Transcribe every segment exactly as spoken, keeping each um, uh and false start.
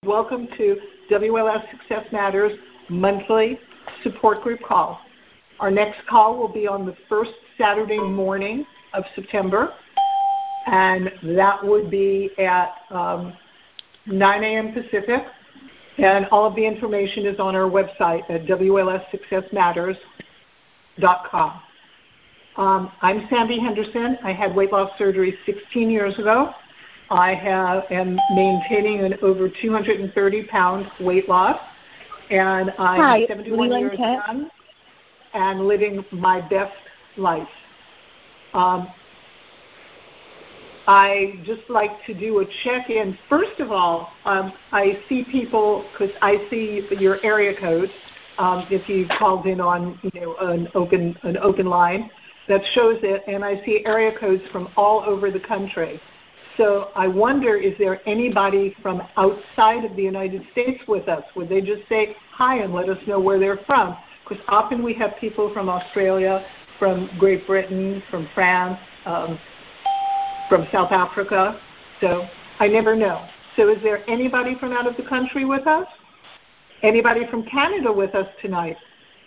Welcome to W L S Success Matters monthly support group call. Our next call will be on the first Saturday morning of September, and that would be at um, nine a.m. Pacific, and all of the information is on our website at W L S success matters dot com. Um, I'm Sandy Henderson. I had weight loss surgery sixteen years ago. I have am maintaining an over two hundred thirty pound weight loss, and I'm Hi, seventy-one Leland years Kent. young and living my best life. Um, I just like to do a check-in. First of all, um, I see people because I see your area code. Um, if you called in on you know an open an open line that shows it, and I see area codes from all over the country. So I wonder, is there anybody from outside of the United States with us? Would they just say hi and let us know where they're from? Because often we have people from Australia, from Great Britain, from France, um, from South Africa. So I never know. So is there anybody from out of the country with us? Anybody from Canada with us tonight?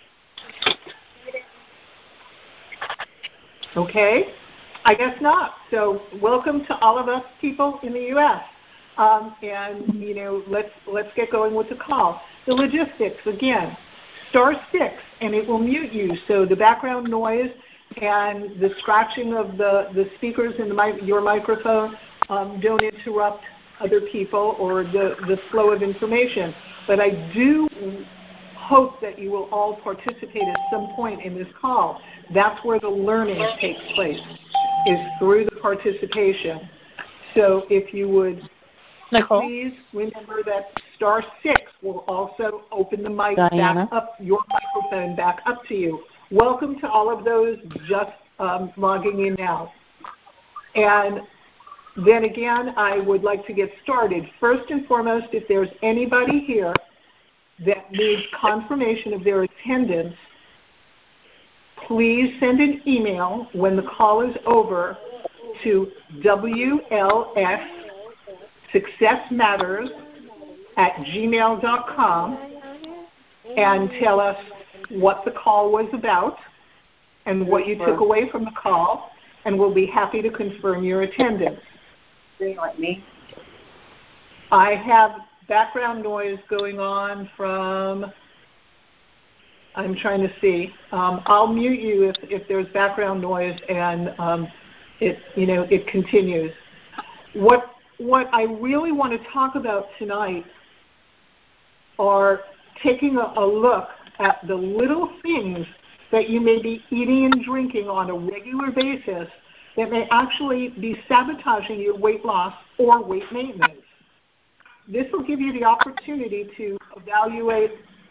Okay. I guess not. So welcome to all of us people in the U S Um, and, you know, let's let's get going with the call. The logistics, again, star six, and it will mute you. So the background noise and the scratching of the, the speakers in the mic, your microphone um, don't interrupt other people or the, the flow of information. But I do hope that you will all participate at some point in this call. That's where the learning takes place, is through the participation. So if you would Nicole? please remember that star six will also open the mic Diana? back up, your microphone back up to you. Welcome to all of those just um, logging in now. And then again, I would like to get started. First and foremost, if there's anybody here that needs confirmation of their attendance, please send an email when the call is over to W L S success matters at gmail dot com and tell us what the call was about and what you took away from the call, and we'll be happy to confirm your attendance. Like me. I have background noise going on from, I'm trying to see. Um, I'll mute you if, if there's background noise and um, it, you know, it continues. What what I really want to talk about tonight are taking a, a look at the little things that you may be eating and drinking on a regular basis that may actually be sabotaging your weight loss or weight maintenance. This will give you the opportunity to evaluate.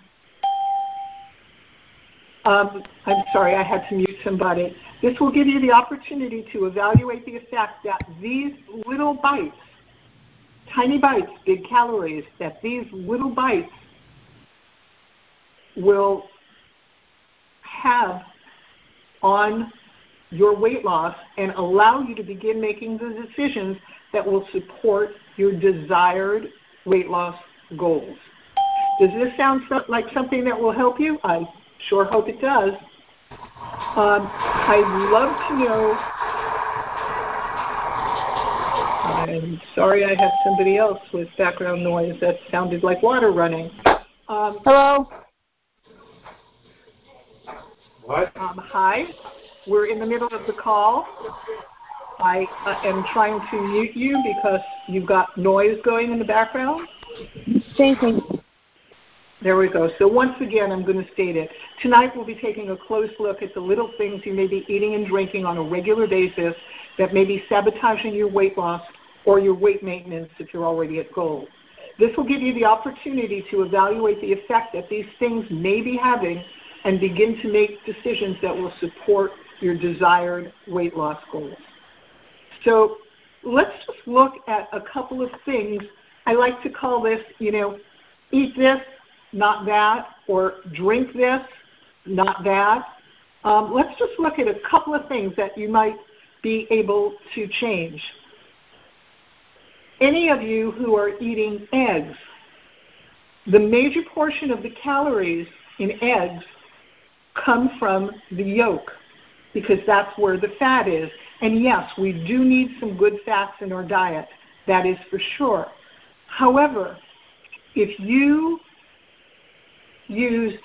Um, I'm sorry, I had to mute somebody. This will give you the opportunity to evaluate the effect that these little bites, tiny bites, big calories, that these little bites will have on your weight loss and allow you to begin making the decisions that will support your desired weight loss goals. Does this sound like something that will help you? I sure hope it does. Um, I'd love to know. I'm sorry, I have somebody else with background noise that sounded like water running. Um, Hello? What? Um, hi. We're in the middle of the call. I uh, am trying to mute you because you've got noise going in the background. Same thing. There we go. So once again, I'm going to state it. Tonight we'll be taking a close look at the little things you may be eating and drinking on a regular basis that may be sabotaging your weight loss or your weight maintenance if you're already at goal. This will give you the opportunity to evaluate the effect that these things may be having and begin to make decisions that will support your desired weight loss goals. So let's just look at a couple of things. I like to call this, you know, eat this, not that, or drink this, not that. Um, let's just look at a couple of things that you might be able to change. Any of you who are eating eggs, The major portion of the calories in eggs come from the yolk because that's where the fat is. And yes, we do need some good fats in our diet. That is for sure. However, if you used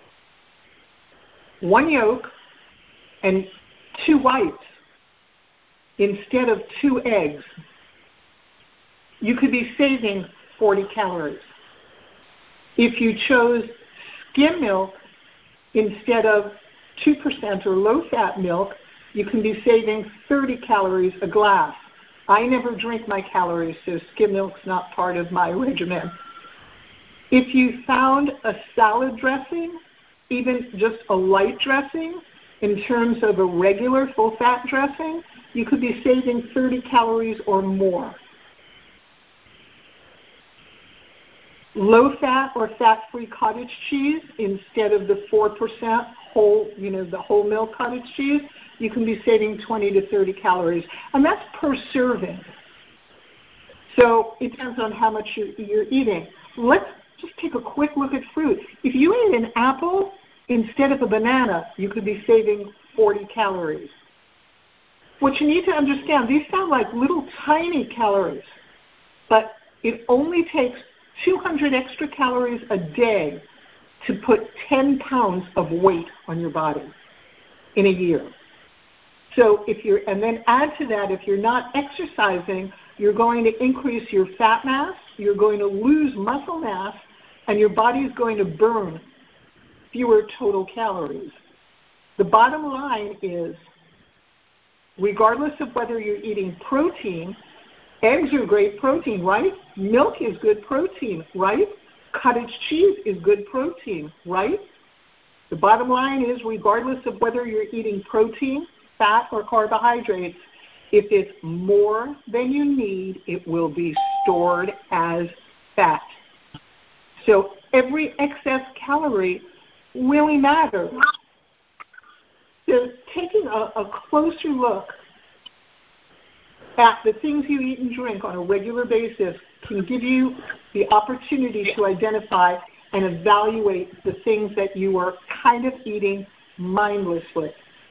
one yolk and two whites instead of two eggs, you could be saving forty calories. If you chose skim milk instead of two percent or low-fat milk, you can be saving thirty calories a glass. I never drink my calories, so skim milk's not part of my regimen. If you found a salad dressing, even just a light dressing, in terms of a regular full-fat dressing, you could be saving thirty calories or more. Low-fat or fat-free cottage cheese instead of the four percent whole, you know, the whole milk cottage cheese, you can be saving twenty to thirty calories, and that's per serving. So it depends on how much you're, you're eating. Let's just take a quick look at fruit. If you ate an apple instead of a banana, you could be saving forty calories. What you need to understand, these sound like little tiny calories, but it only takes two hundred extra calories a day to put ten pounds of weight on your body in a year. So if you're, and then add to that, if you're not exercising, you're going to increase your fat mass, you're going to lose muscle mass, and your body is going to burn fewer total calories. The bottom line is, regardless of whether you're eating protein, eggs are great protein, right? Milk is good protein, right? Cottage cheese is good protein, right? The bottom line is, regardless of whether you're eating protein, fat, or carbohydrates, if it's more than you need, it will be stored as fat. So every excess calorie really matters. So taking a, a closer look at the things you eat and drink on a regular basis can give you the opportunity to identify and evaluate the things that you are kind of eating mindlessly.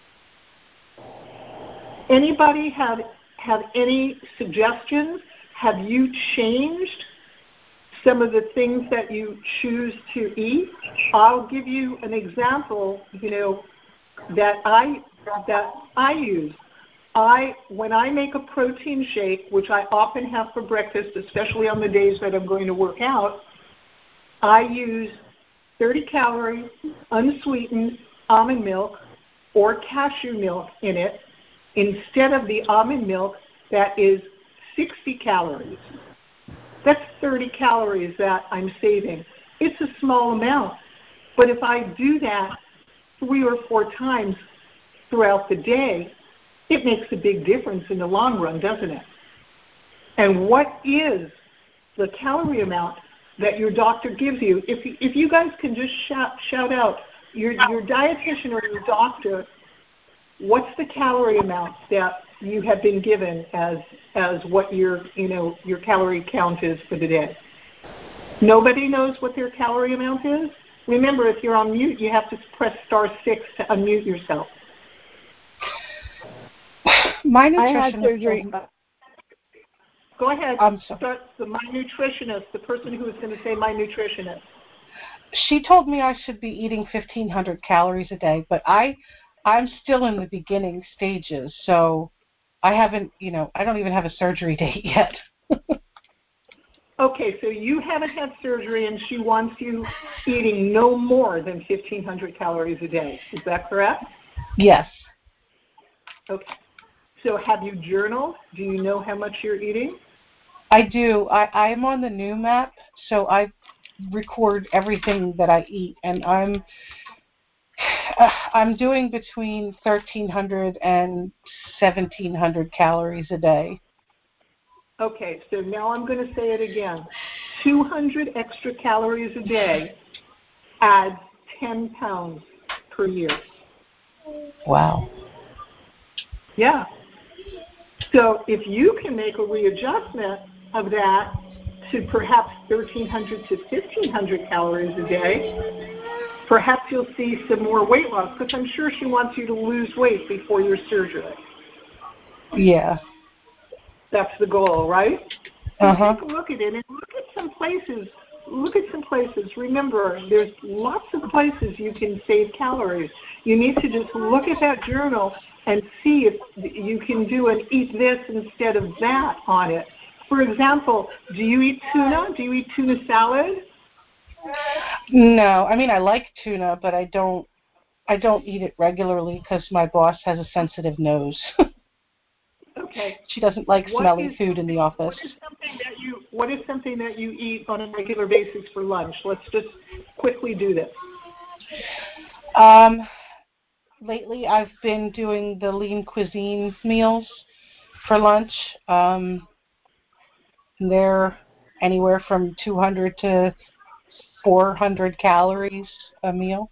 Anybody have, have any suggestions? Have you changed some of the things that you choose to eat? I'll give you an example, you know, that I that I use. I when I make a protein shake, which I often have for breakfast, especially on the days that I'm going to work out, I use thirty calorie unsweetened almond milk or cashew milk in it instead of the almond milk that is sixty calories. That's thirty calories that I'm saving. It's a small amount, but if I do that three or four times throughout the day, it makes a big difference in the long run, doesn't it? And what is the calorie amount that your doctor gives you? If you, if you guys can just shout, shout out, your, your dietitian or your doctor, what's the calorie amount that you have been given as as what your you know your calorie count is for the day? Nobody knows what their calorie amount is? Remember, if you're on mute, you have to press star six to unmute yourself. My nutritionist. I had surgery. Go ahead. I'm sorry. Start the my nutritionist, the person who is going to say my nutritionist. She told me I should be eating fifteen hundred calories a day, but I, I'm still in the beginning stages, so I haven't, you know, I don't even have a surgery date yet. Okay, so you haven't had surgery, and she wants you eating no more than fifteen hundred calories a day. Is that correct? Yes. Okay. So have you journaled? Do you know how much you're eating? I do. I, I'm on the new map, so I record everything that I eat, and I'm uh, I'm doing between thirteen hundred and seventeen hundred calories a day. Okay, so now I'm going to say it again. two hundred extra calories a day adds ten pounds per year. Wow. Yeah. So if you can make a readjustment of that to perhaps thirteen hundred to fifteen hundred calories a day, perhaps you'll see some more weight loss, because I'm sure she wants you to lose weight before your surgery. Yeah. That's the goal, right? So uh-huh. take a look at it and look at some places. Look at some places. Remember, there's lots of places you can save calories. You need to just look at that journal and see if you can do an eat this instead of that on it. For example, do you eat tuna? Do you eat tuna salad? No, I mean I like tuna, but I don't. I don't eat it regularly because my boss has a sensitive nose. Okay. She doesn't like What smelly is food in the office. What is something that you What is something that you eat on a regular basis for lunch? Let's just quickly do this. Um, lately I've been doing the lean cuisine meals for lunch. Um, they're anywhere from two hundred to four hundred calories a meal.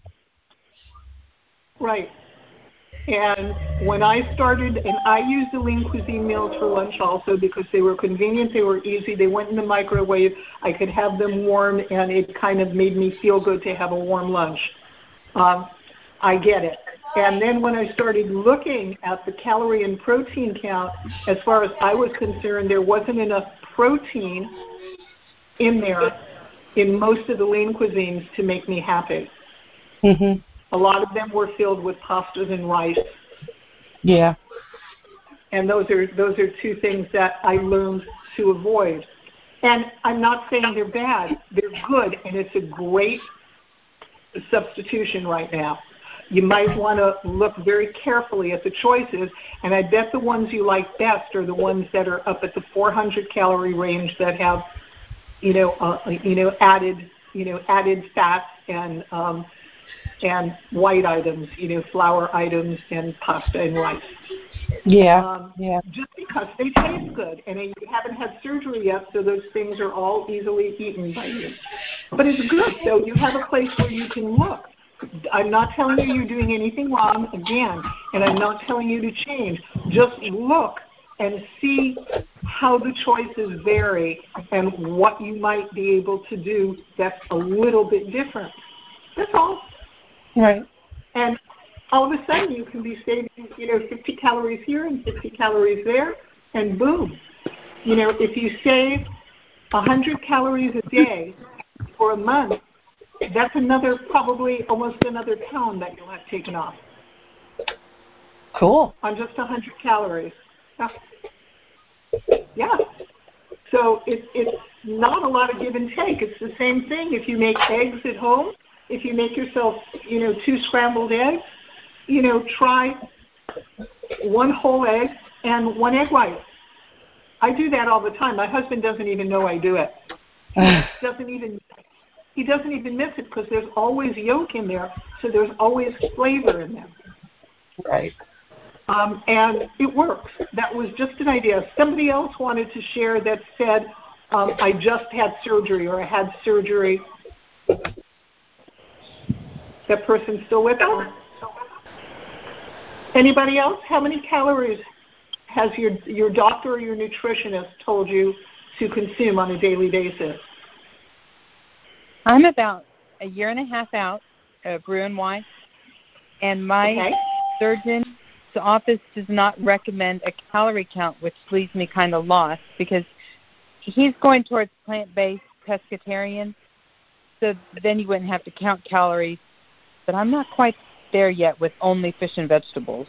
Right. And when I started, and I used the lean cuisine meals for lunch also because they were convenient, they were easy, they went in the microwave, I could have them warm, and it kind of made me feel good to have a warm lunch. Um, I get it. And then when I started looking at the calorie and protein count, as far as I was concerned, there wasn't enough protein in there in most of the lean cuisines to make me happy. Mm-hmm. A lot of them were filled with pastas and rice. Yeah. And those are those are two things that I learned to avoid. And I'm not saying they're bad. They're good, and it's a great substitution right now. You might want to look very carefully at the choices, and I bet the ones you like best are the ones that are up at the four hundred calorie range that have, you know, uh, you know, added, you know, added fats and um, and white items, you know, flour items and pasta and rice. Yeah, um, yeah. Just because they taste good, and you haven't had surgery yet, so those things are all easily eaten by you. But it's good, so you have a place where you can look. I'm not telling you you're doing anything wrong, again, and I'm not telling you to change. Just look and see how the choices vary and what you might be able to do that's a little bit different. That's all. Right. And all of a sudden you can be saving, you know, fifty calories here and fifty calories there, and boom. You know, if you save one hundred calories a day for a month, that's another, probably almost another pound that you'll have taken off. Cool. On just one hundred calories. Yeah. Yeah. So it, it's not a lot of give and take. It's the same thing. If you make eggs at home, if you make yourself, you know, two scrambled eggs, you know, try one whole egg and one egg white. I do that all the time. My husband doesn't even know I do it. He doesn't even he doesn't even miss it because there's always yolk in there, so there's always flavor in there. Right. Um, and it works. That was just an idea. Somebody else wanted to share that said, um, I just had surgery or I had surgery. That person's still with us? Anybody else? How many calories has your your doctor or your nutritionist told you to consume on a daily basis? I'm about a year and a half out of Roux-en-Y, and my okay. surgeon's office does not recommend a calorie count, which leaves me kind of lost because he's going towards plant-based pescatarian, so then you wouldn't have to count calories. But I'm not quite there yet with only fish and vegetables.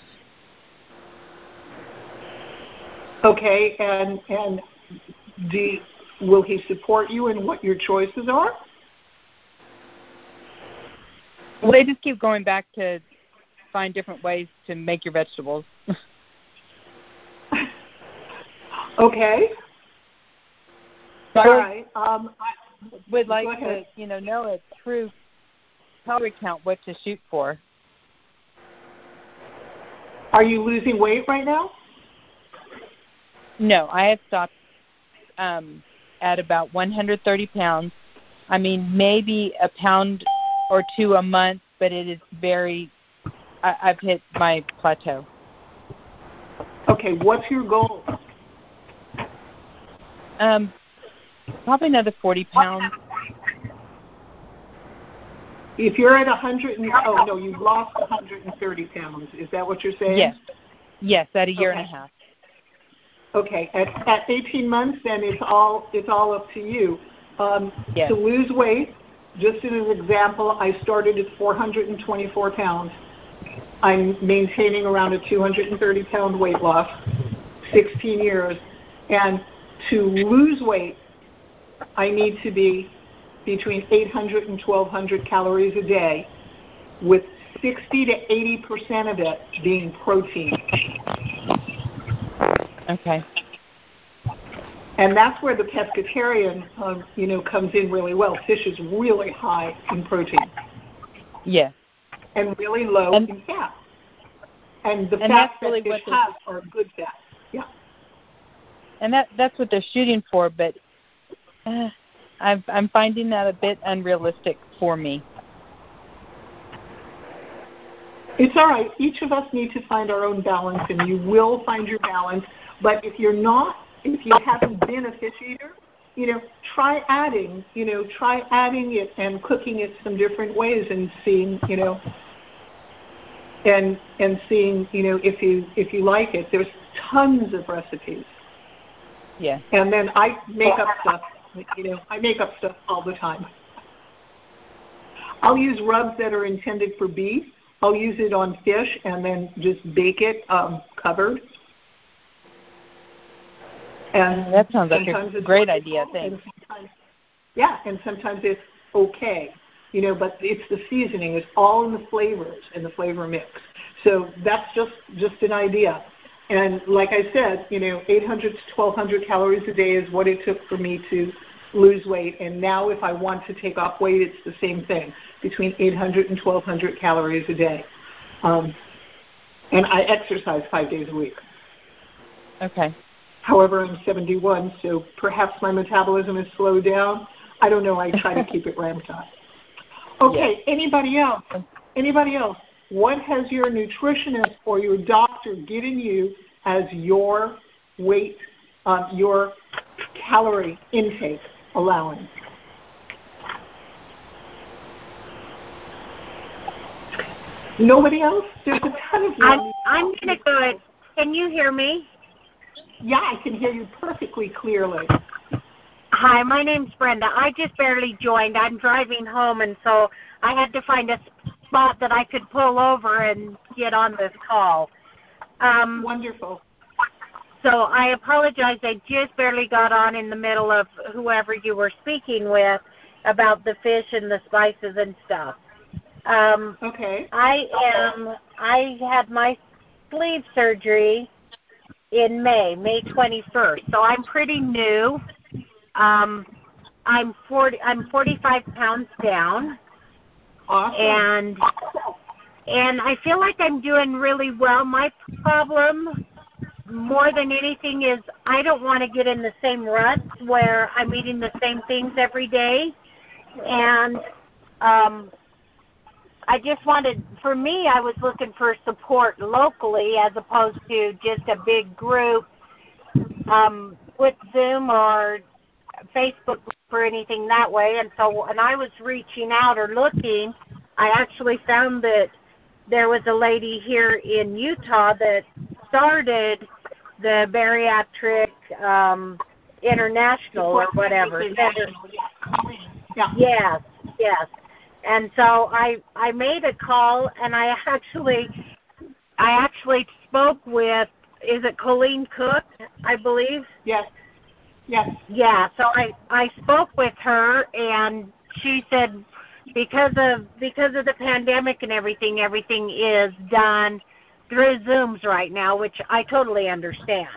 Okay, and and do will he support you in what your choices are? Well, they just keep going back to find different ways to make your vegetables. Okay. So All right. Um, I would like to, you know, know a true calorie count, what to shoot for. Are you losing weight right now? No, I have stopped um, at about one hundred thirty pounds. I mean, maybe a pound or two a month, but it is very, I, I've hit my plateau. Okay, what's your goal? Um, Probably another forty pounds. If you're at one hundred, and, oh no, you've lost one hundred thirty pounds. Is that what you're saying? Yes. Yes, at a year okay. and a half. Okay. At, at eighteen months, then it's all it's all up to you. Um, yes. To lose weight, just as an example, I started at four hundred twenty-four pounds. I'm maintaining around a two hundred thirty pound weight loss, sixteen years. And to lose weight, I need to be between eight hundred and twelve hundred calories a day, with sixty to eighty percent of it being protein. Okay. And that's where the pescatarian, uh, you know, comes in really well. Fish is really high in protein. Yes. And really low and, in fat. And the and fats that's really that fish what has are good fats. Yeah. And that that's what they're shooting for, but uh, I'm I'm finding that a bit unrealistic for me. It's all right. Each of us need to find our own balance, and you will find your balance. But if you're not, if you haven't been a fish eater, you know, try adding, you know, try adding it and cooking it some different ways and seeing, you know, and and seeing, you know, if you if you like it. There's tons of recipes. Yeah. And then I make up stuff. You know, I make up stuff all the time. I'll use rubs that are intended for beef. I'll use it on fish and then just bake it um, covered. And that sounds like a great idea. Thanks. Yeah, and sometimes it's okay, you know, but it's the seasoning. It's all in the flavors and the flavor mix. So that's just, just an idea. And like I said, you know, eight hundred to twelve hundred calories a day is what it took for me to lose weight. And now if I want to take off weight, it's the same thing, between eight hundred and twelve hundred calories a day. Um, and I exercise five days a week. Okay. However, I'm seventy-one, so perhaps my metabolism is slowed down. I don't know. I try to keep it ramped up. Okay, yes. Anybody else? Anybody else? What has your nutritionist or your doctor given you as your weight, uh, your calorie intake allowance? Nobody else? There's a ton of you. I'm, I'm going to go ahead. Can you hear me? Yeah, I can hear you perfectly clearly. Hi, my name's Brenda. I just barely joined. I'm driving home, and so I had to find a spot that I could pull over and get on this call. Um, Wonderful. So I apologize. I just barely got on in the middle of whoever you were speaking with about the fish and the spices and stuff. Um, okay. I am. I had my sleeve surgery in May, May twenty-first. So I'm pretty new. Um, I'm forty. I'm forty-five pounds down. Awesome. And and I feel like I'm doing really well. My problem, more than anything, is I don't want to get in the same rut where I'm eating the same things every day. And um, I just wanted, for me, I was looking for support locally as opposed to just a big group um, with Zoom or Facebook or anything that way. And so when I was reaching out or looking, I actually found that there was a lady here in Utah that started the Bariatric um, International or whatever. International, yeah. Yes, yes. And so I I made a call, and I actually I actually spoke with, is it Colleen Cook, I believe? Yes. Yes. Yeah, so I, I spoke with her, and she said because of because of the pandemic and everything, everything is done through Zooms right now, which I totally understand.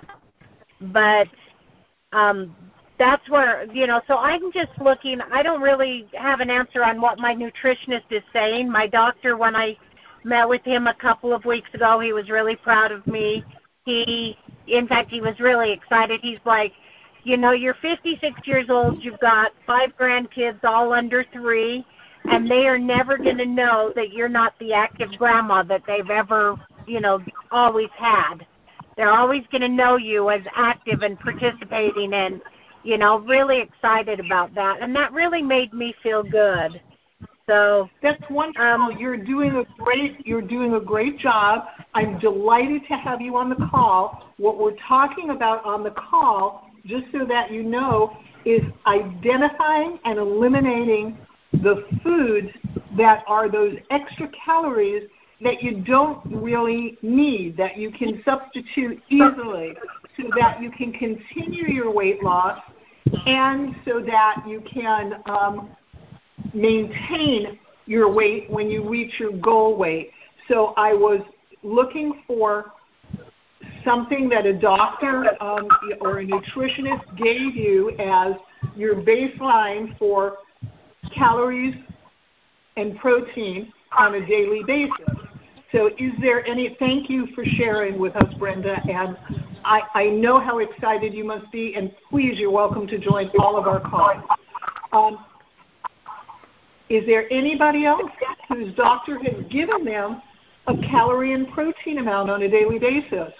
But um, that's where, you know, so I'm just looking. I don't really have an answer on what my nutritionist is saying. My doctor, when I met with him a couple of weeks ago, he was really proud of me. He, in fact, he was really excited. He's like, you know, you're fifty-six years old, you've got five grandkids, all under three, and they are never going to know that you're not the active grandma that they've ever, you know, always had. They're always going to know you as active and participating and, you know, really excited about that. And that really made me feel good. So that's wonderful. Um, you're doing a great you're doing a great job. I'm delighted to have you on the call. What we're talking about on the call, just so that you know, is identifying and eliminating the foods that are those extra calories that you don't really need, that you can substitute easily, so that you can continue your weight loss and so that you can um, maintain your weight when you reach your goal weight. So I was looking for something that a doctor um, or a nutritionist gave you as your baseline for calories and protein on a daily basis. So is there any, thank you for sharing with us, Brenda, and I, I know how excited you must be, and please, you're welcome to join all of our calls. Um, is there anybody else whose doctor has given them a calorie and protein amount on a daily basis?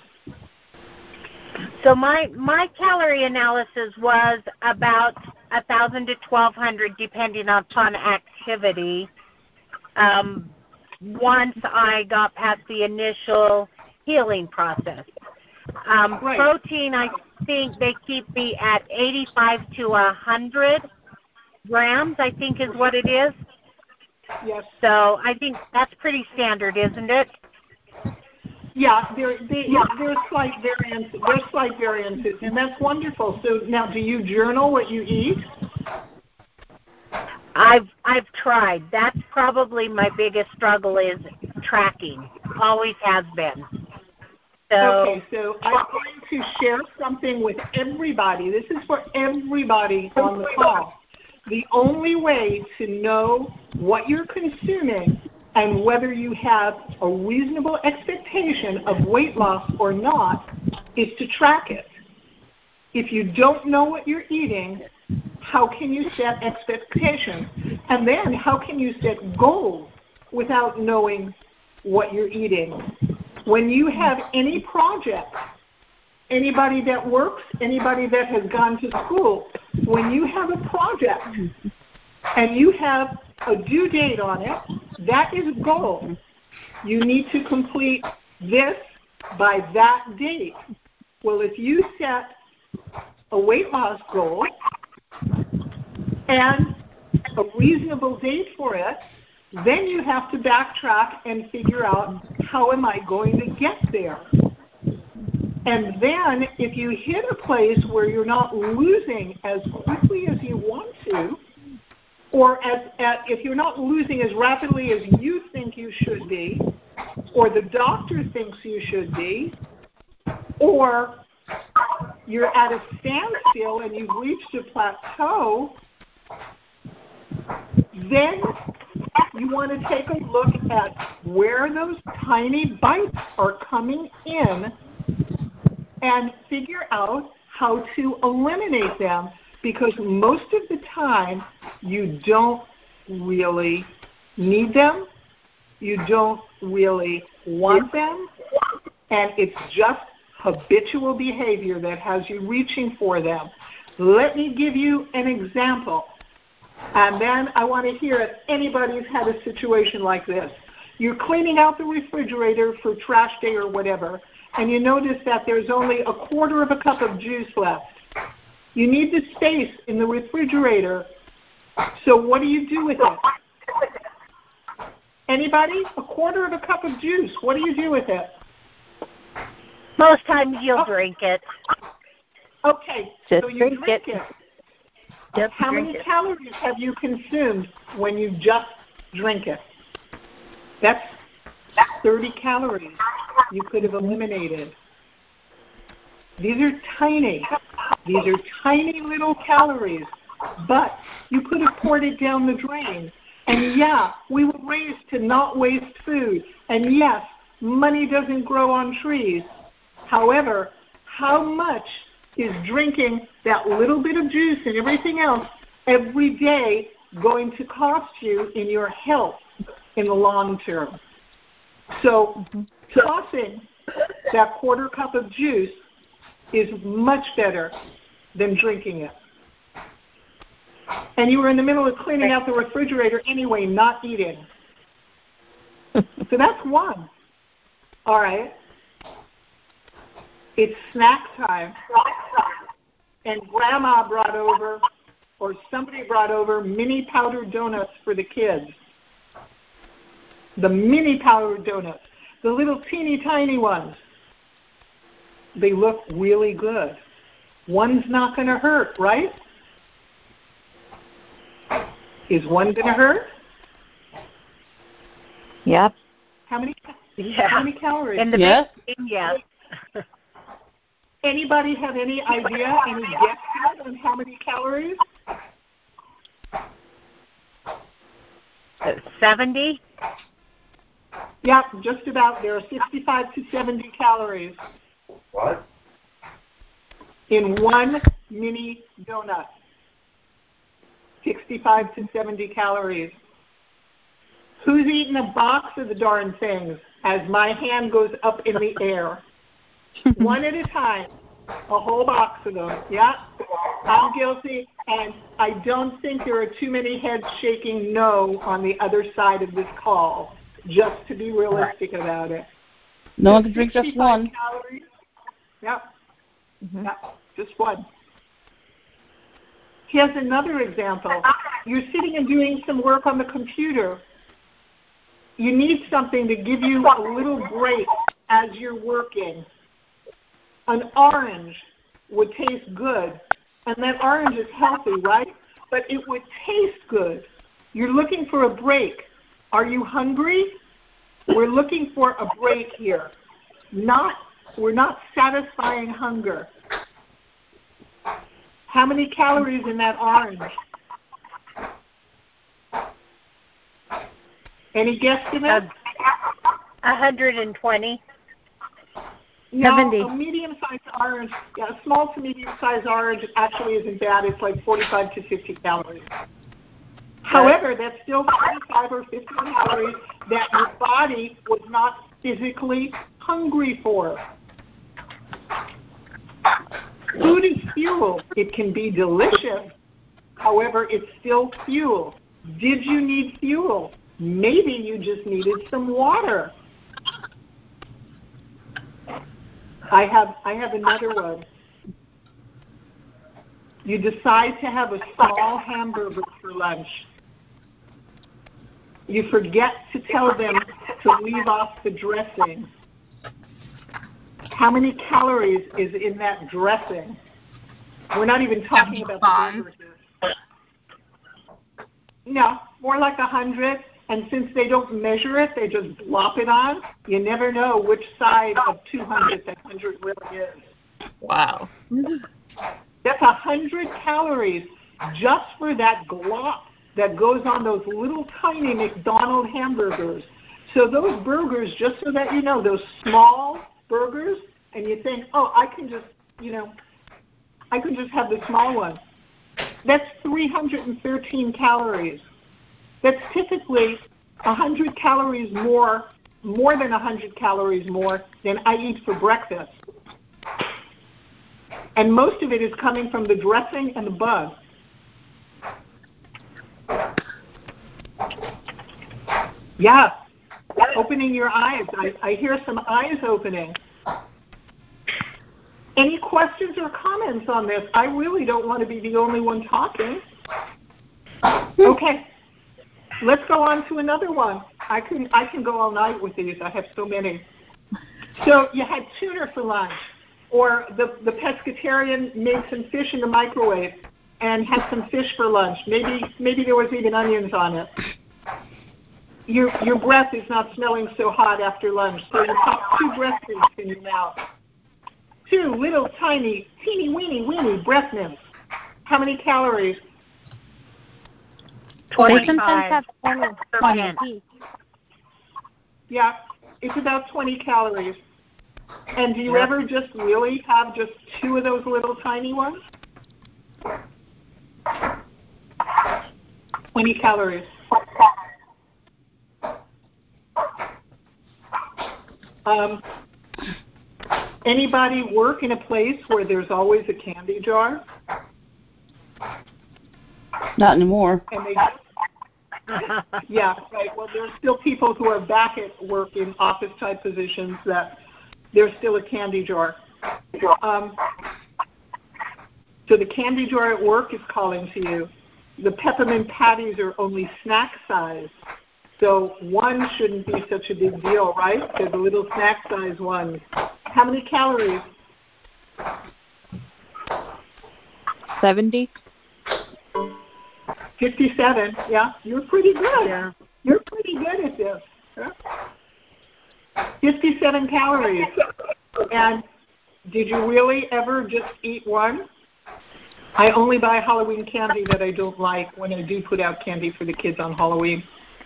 So my, my calorie analysis was about one thousand to twelve hundred, depending upon activity. Um, once I got past the initial healing process. Um, right. Protein, I think they keep me at eighty-five to one hundred grams, I think is what it is. Yes. So I think that's pretty standard, isn't it? Yeah, there, they, yeah. there's slight variances. There's slight variances, and that's wonderful. So now, do you journal what you eat? I've I've tried. That's probably my biggest struggle is tracking. Always has been. So, okay, so I'm going to share something with everybody. This is for everybody on the call. The only way to know what you're consuming and whether you have a reasonable expectation of weight loss or not is to track it. If you don't know what you're eating, how can you set expectations? And then how can you set goals without knowing what you're eating? When you have any project, anybody that works, anybody that has gone to school, when you have a project and you have a due date on it, that is a goal. You need to complete this by that date. Well, if you set a weight loss goal and a reasonable date for it, then you have to backtrack and figure out, how am I going to get there? And then if you hit a place where you're not losing as quickly as you want to, or as, as if you're not losing as rapidly as you think you should be, or the doctor thinks you should be, or you're at a standstill and you've reached a plateau, then you want to take a look at where those tiny bites are coming in and figure out how to eliminate them, because most of the time you don't really need them, you don't really want them, and it's just habitual behavior that has you reaching for them. Let me give you an example. And then I want to hear if anybody's had a situation like this. You're cleaning out the refrigerator for trash day or whatever, and you notice that there's only a quarter of a cup of juice left. You need the space in the refrigerator, so what do you do with it? Anybody? A quarter of a cup of juice. What do you do with it? Most times you'll oh. drink it. Okay, Just so you drink drink it. it. Yep, How many it. calories have you consumed when you just drink it? That's thirty calories you could have eliminated. These are tiny. These are tiny little calories, but you could have poured it down the drain. And yeah, we were raised to not waste food. And yes, money doesn't grow on trees. However, how much is drinking that little bit of juice and everything else every day going to cost you in your health in the long term? So mm-hmm. tossing that quarter cup of juice is much better than drinking it. And you were in the middle of cleaning out the refrigerator anyway, not eating. So that's one. All right. It's snack time. And Grandma brought over, or somebody brought over, mini powdered donuts for the kids. The mini powdered donuts. The little teeny tiny ones. They look really good. One's not going to hurt, right? Is one going to hurt? Yep. How many? Yeah. How many calories? In the Yes. beginning, yes. Anybody have any idea, any guess on how many calories? seventy? Yep, just about. There are sixty-five to seventy calories. What? In one mini donut. sixty-five to seventy calories. Who's eating a box of the darn things as my hand goes up in the air? One at a time. A whole box of them. Yeah, I'm guilty. And I don't think there are too many heads shaking no on the other side of this call, just to be realistic about it. No one can drink just one. Calories. Yep. Mm-hmm. Yep. Just one. Here's another example. You're sitting and doing some work on the computer. You need something to give you a little break as you're working. An orange would taste good, and that orange is healthy, right? But it would taste good. You're looking for a break. Are you hungry? We're looking for a break here. Not, we're not satisfying hunger. How many calories in that orange? Any guesstimates? one hundred twenty. No, seventy. a medium-sized orange, yeah, a small to medium-sized orange actually isn't bad. It's like forty-five to fifty calories. However, that's still forty-five or fifty calories that your body was not physically hungry for. Food is fuel. It can be delicious. However, it's still fuel. Did you need fuel? Maybe you just needed some water. I have I have another one. You decide to have a small hamburger for lunch. You forget to tell them to leave off the dressing. How many calories is in that dressing? We're not even talking about the burgers here. No, more like a hundred. And since they don't measure it, they just blop it on. You never know which side of two hundred that one hundred really is. Wow. That's one hundred calories just for that glop that goes on those little tiny McDonald's hamburgers. So those burgers, just so that you know, those small burgers, and you think, oh, I can just, you know, I can just have the small one. That's three hundred thirteen calories. That's typically one hundred calories more, more than one hundred calories more than I eat for breakfast. And most of it is coming from the dressing and the bun. Yeah, opening your eyes. I, I hear some eyes opening. Any questions or comments on this? I really don't want to be the only one talking. Okay. Let's go on to another one. I can I can go all night with these. I have so many. So you had tuna for lunch, or the, the pescatarian made some fish in the microwave and had some fish for lunch. Maybe maybe there was even onions on it. Your your breath is not smelling so hot after lunch, so you pop two breath mints in your mouth. Two little tiny, teeny weeny weeny breath mints. How many calories? They sometimes have twenty. Yeah, it's about twenty calories. And do you Yep. ever just really have just two of those little tiny ones? twenty calories. Um, anybody work in a place where there's always a candy jar? Not anymore. And they yeah, right. Well, there are still people who are back at work in office-type positions that there's still a candy jar. Um, so the candy jar at work is calling to you. The peppermint patties are only snack size. So one shouldn't be such a big deal, right? They're the little snack size ones. How many calories? seventy. fifty-seven. Yeah, you're pretty good. Yeah. You're pretty good at this. Yeah. fifty-seven calories. And did you really ever just eat one? I only buy Halloween candy that I don't like when I do put out candy for the kids on Halloween.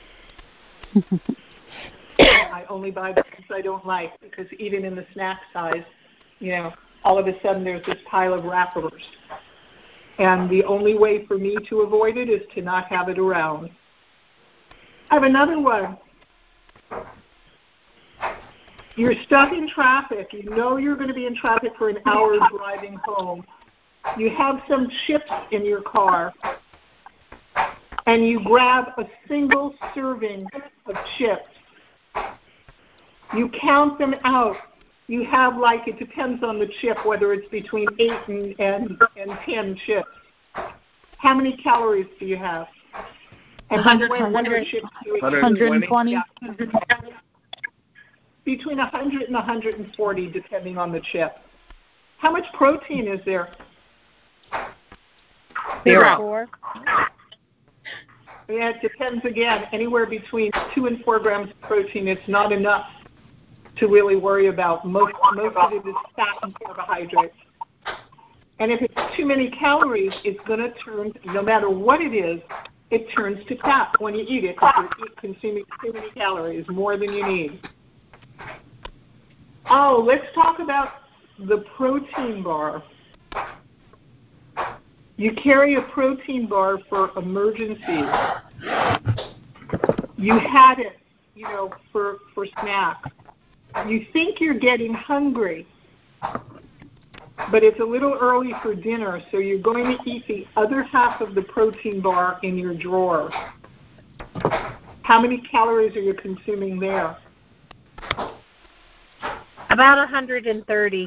I only buy the ones I don't like because even in the snack size, you know, all of a sudden there's this pile of wrappers. And the only way for me to avoid it is to not have it around. I have another one. You're stuck in traffic. You know you're going to be in traffic for an hour driving home. You have some chips in your car, and you grab a single serving of chips. You count them out. You have, like, it depends on the chip, whether it's between eight and, and, and ten chips. How many calories do you have? And one hundred, what, what are chips doing? one hundred twenty. Yeah. Between one hundred and one hundred forty, depending on the chip. How much protein is there? Zero. Four. Yeah, it depends again. Anywhere between two and four grams of protein, it's not enough to really worry about. Most most of it is fat and carbohydrates. And if it's too many calories, it's going to turn, no matter what it is, it turns to fat when you eat it because you're consuming too many calories, more than you need. Oh, let's talk about the protein bar. You carry a protein bar for emergencies. You had it, you know, for, for snacks. You think you're getting hungry, but it's a little early for dinner, so you're going to eat the other half of the protein bar in your drawer. How many calories are you consuming there? About one hundred thirty.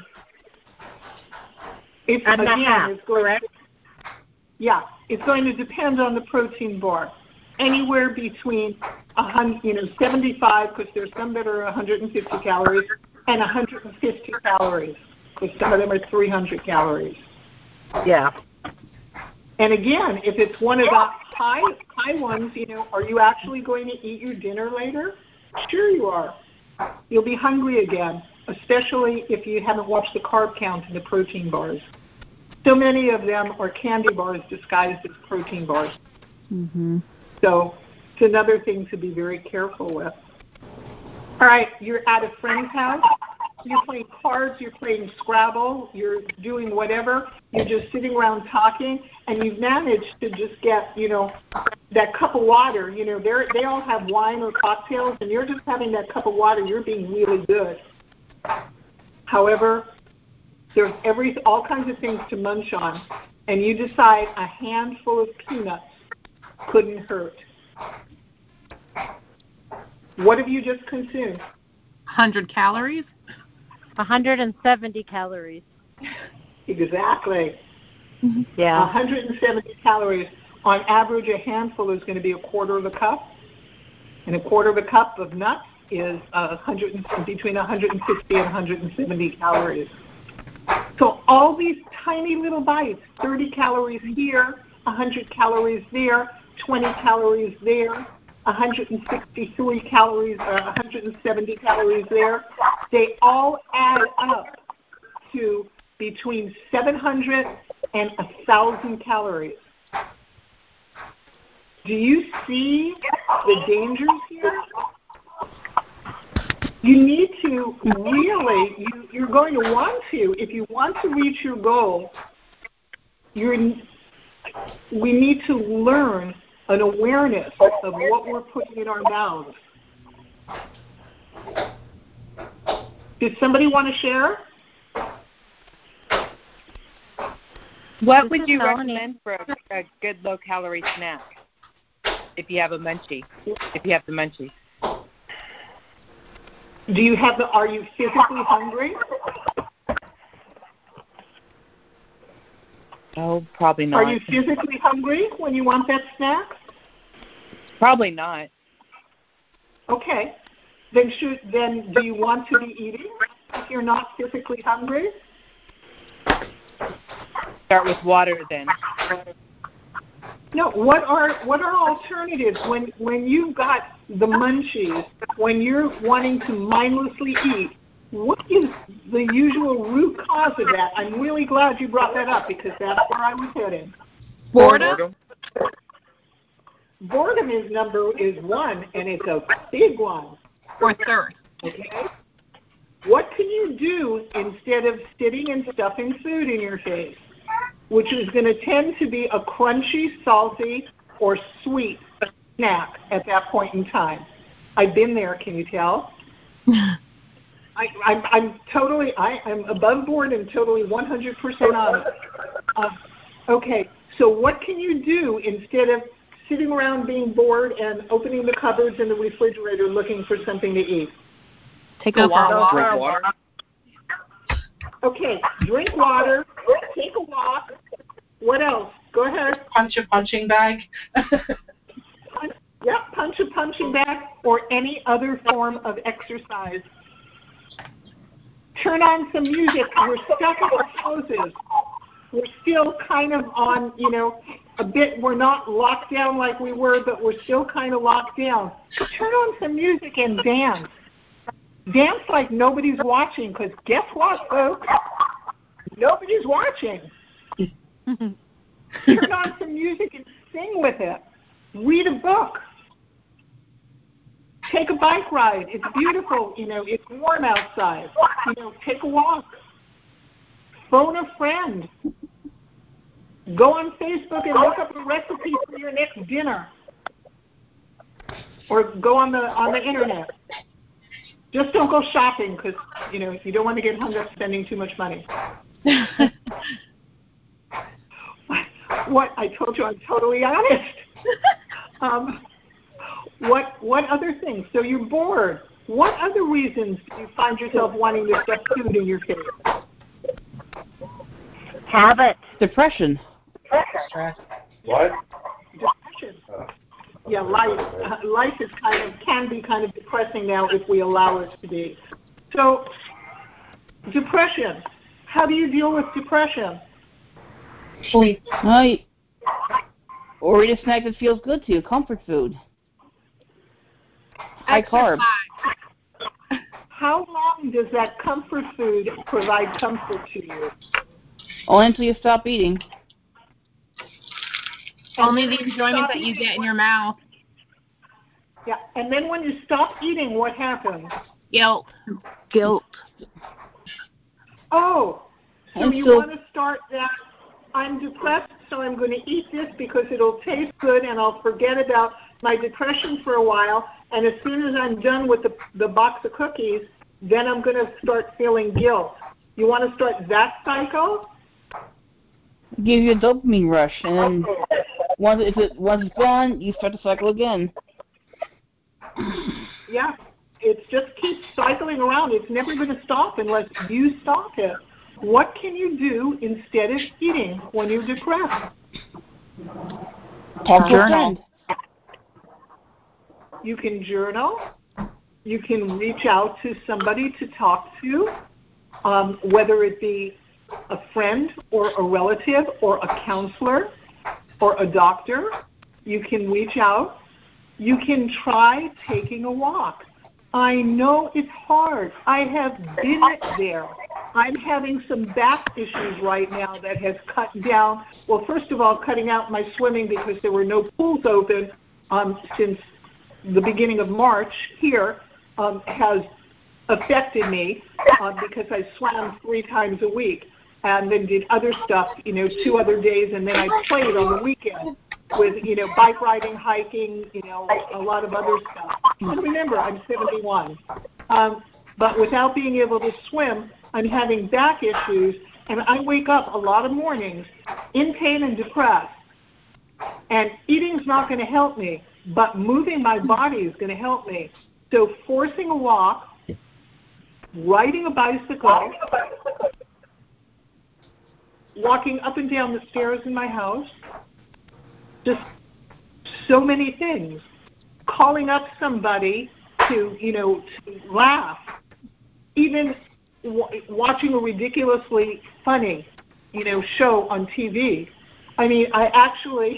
It's, And again, a half, it's going correct? To, yeah, it's going to depend on the protein bar. Anywhere between one hundred, you know, seventy-five, because there's some that are one hundred fifty calories, and one hundred fifty calories, because some of them are three hundred calories. Yeah. And again, if it's one of the high high ones, you know, are you actually going to eat your dinner later? Sure you are. You'll be hungry again, especially if you haven't watched the carb count in the protein bars. So many of them are candy bars disguised as protein bars. Mm-hmm. So it's another thing to be very careful with. All right, you're at a friend's house. You're playing cards, you're playing Scrabble, you're doing whatever. You're just sitting around talking, and you've managed to just get, you know, that cup of water. You know, they they all have wine or cocktails, and you're just having that cup of water. You're being really good. However, there's every all kinds of things to munch on, and you decide a handful of peanuts couldn't hurt. What have you just consumed? one hundred calories? one hundred seventy calories. Exactly. Yeah. one hundred seventy calories. On average, a handful is going to be a quarter of a cup, and a quarter of a cup of nuts is uh, one hundred, between one hundred sixty and one hundred seventy calories. So all these tiny little bites, thirty calories here, one hundred calories there, twenty calories there, one hundred sixty-three calories, uh, one hundred seventy calories there, they all add up to between seven hundred and one thousand calories. Do you see the dangers here? You need to really, you, you're going to want to, if you want to reach your goal, you're, we need to learn an awareness of what we're putting in our mouths. Did somebody want to share? What This would is you Melanie. recommend for a, a good low-calorie snack if you have a munchie, if you have the munchies? Do you have the, are you physically hungry? Oh, probably not. Are you physically hungry when you want that snack? Probably not. Okay. Then should, then do you want to be eating if you're not physically hungry? Start with water then. No, what are what are alternatives when when you've got the munchies, when you're wanting to mindlessly eat? What is the usual root cause of that? I'm really glad you brought that up because that's where I was heading. Boredom? Boredom is number is one, and it's a big one. Or thirst? Okay. What can you do instead of sitting and stuffing food in your face, which is going to tend to be a crunchy, salty, or sweet snack at that point in time? I've been there. Can you tell? I, I'm, I'm totally, I, I'm above board and totally one hundred percent honest. Uh, okay, so what can you do instead of sitting around being bored and opening the cupboards in the refrigerator looking for something to eat? Take Go a for walk. a walk. Drink water. Okay, drink water, take a walk. What else? Go ahead. Punch a punching bag. Punch, yep, punch a punching bag or any other form of exercise. Turn on some music. We're stuck in our houses. We're still kind of on, you know, a bit, we're not locked down like we were, but we're still kind of locked down. Turn on some music and dance. Dance like nobody's watching, because guess what, folks? Nobody's watching. Turn on some music and sing with it. Read a book. Take a bike ride. It's beautiful. You know, it's warm outside. You know, take a walk. Phone a friend. Go on Facebook and look up a recipe for your next dinner. Or go on the on the internet. Just don't go shopping because, you know, you don't want to get hung up spending too much money. What? I told you I'm totally honest. Um, what what other things? So you're bored. What other reasons do you find yourself wanting to stuff food in your face? Habit. Depression. Stress. What? Depression. Yeah, life uh, life is kind of can be kind of depressing now if we allow it to be. So, depression. How do you deal with depression? Sleep. Uh, or eat a snack that feels good to you, comfort food. High carb. How long does that comfort food provide comfort to you? Only until you stop eating. Only the enjoyment that you get in your mouth. Yeah, and then when you stop eating, what happens? Guilt. Guilt. Oh, so And you so- want to start that, I'm depressed, so I'm going to eat this because it'll taste good and I'll forget about my depression for a while, and as soon as I'm done with the, the box of cookies, then I'm going to start feeling guilt. You want to start that cycle? Give you a dopamine rush, and then once it's, it, once it's gone, you start the cycle again. Yeah, it just keeps cycling around. It's never going to stop unless you stop it. What can you do instead of eating when you're depressed? Talk to a Journal. friend. You can journal. You can reach out to somebody to talk to, um, whether it be a friend or a relative or a counselor or a doctor. You can reach out. You can try taking a walk. I know it's hard. I have been there. I'm having some back issues right now that has cut down. Well, first of all, cutting out my swimming because there were no pools open um, since the beginning of March here um, has affected me uh, because I swam three times a week and then did other stuff, you know, two other days, and then I played on the weekend with, you know, bike riding, hiking, you know, a lot of other stuff. And remember, I'm seventy-one. Um, but without being able to swim, I'm having back issues, And I wake up a lot of mornings in pain and depressed. And eating's not going to help me, but moving my body is going to help me. So forcing a walk, riding a bicycle, walking up and down the stairs in my house, just so many things. Calling up somebody to, you know, to laugh. Even w- watching a ridiculously funny, you know, show on T V. I mean, I actually,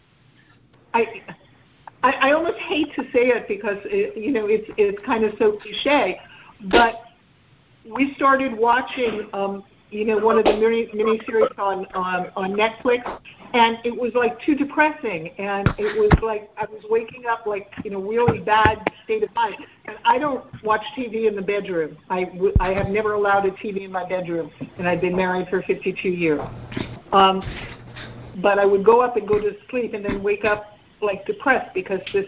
I, I, I almost hate to say it because, it, you know, it's it's kind of so cliche, but we started watching, um, you know, one of the mini miniseries on, on on Netflix, and it was like too depressing, and it was like I was waking up like in a really bad state of mind. And I don't watch T V in the bedroom. I, w- I have never allowed a T V in my bedroom, and I've been married for fifty-two years. Um, but I would go up and go to sleep, and then wake up like depressed because this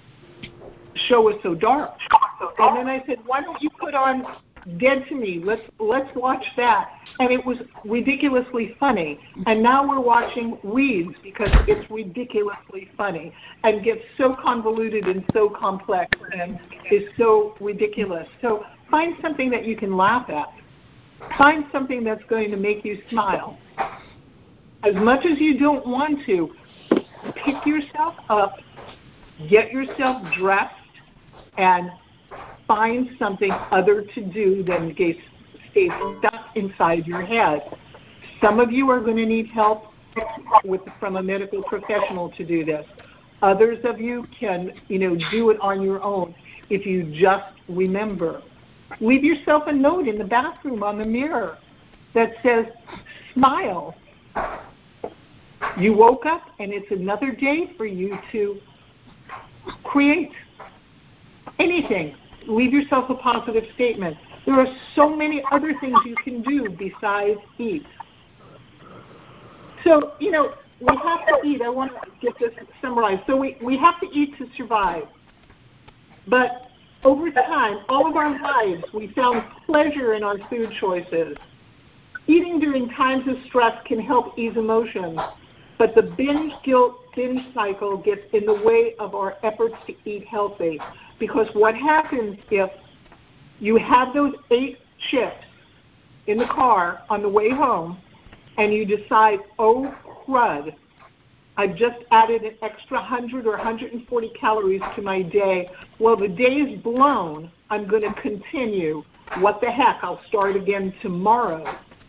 show was so dark. And then I said, why don't you put on Dead to Me? Let's let's watch that. And it was ridiculously funny. And now we're watching Weeds because it's ridiculously funny and gets so convoluted and so complex and is so ridiculous. So find something that you can laugh at. Find something that's going to make you smile. As much as you don't want to, pick yourself up, get yourself dressed, and find something other to do than stay stuck inside your head. Some of you are going to need help with, from a medical professional to do this. Others of you can, you know, do it on your own if you just remember. Leave yourself a note in the bathroom on the mirror that says, smile. You woke up and it's another day for you to create anything. Leave yourself a positive statement. There are so many other things you can do besides eat. So, you know, we have to eat. I want to get this summarized. So we, we have to eat to survive. But over time, all of our lives, we found pleasure in our food choices. Eating during times of stress can help ease emotions, but the binge guilt binge cycle gets in the way of our efforts to eat healthy. Because what happens if you have those eight chips in the car on the way home and you decide, oh, crud, I've just added an extra one hundred or one hundred forty calories to my day. Well, the day is blown. I'm going to continue. What the heck? I'll start again tomorrow.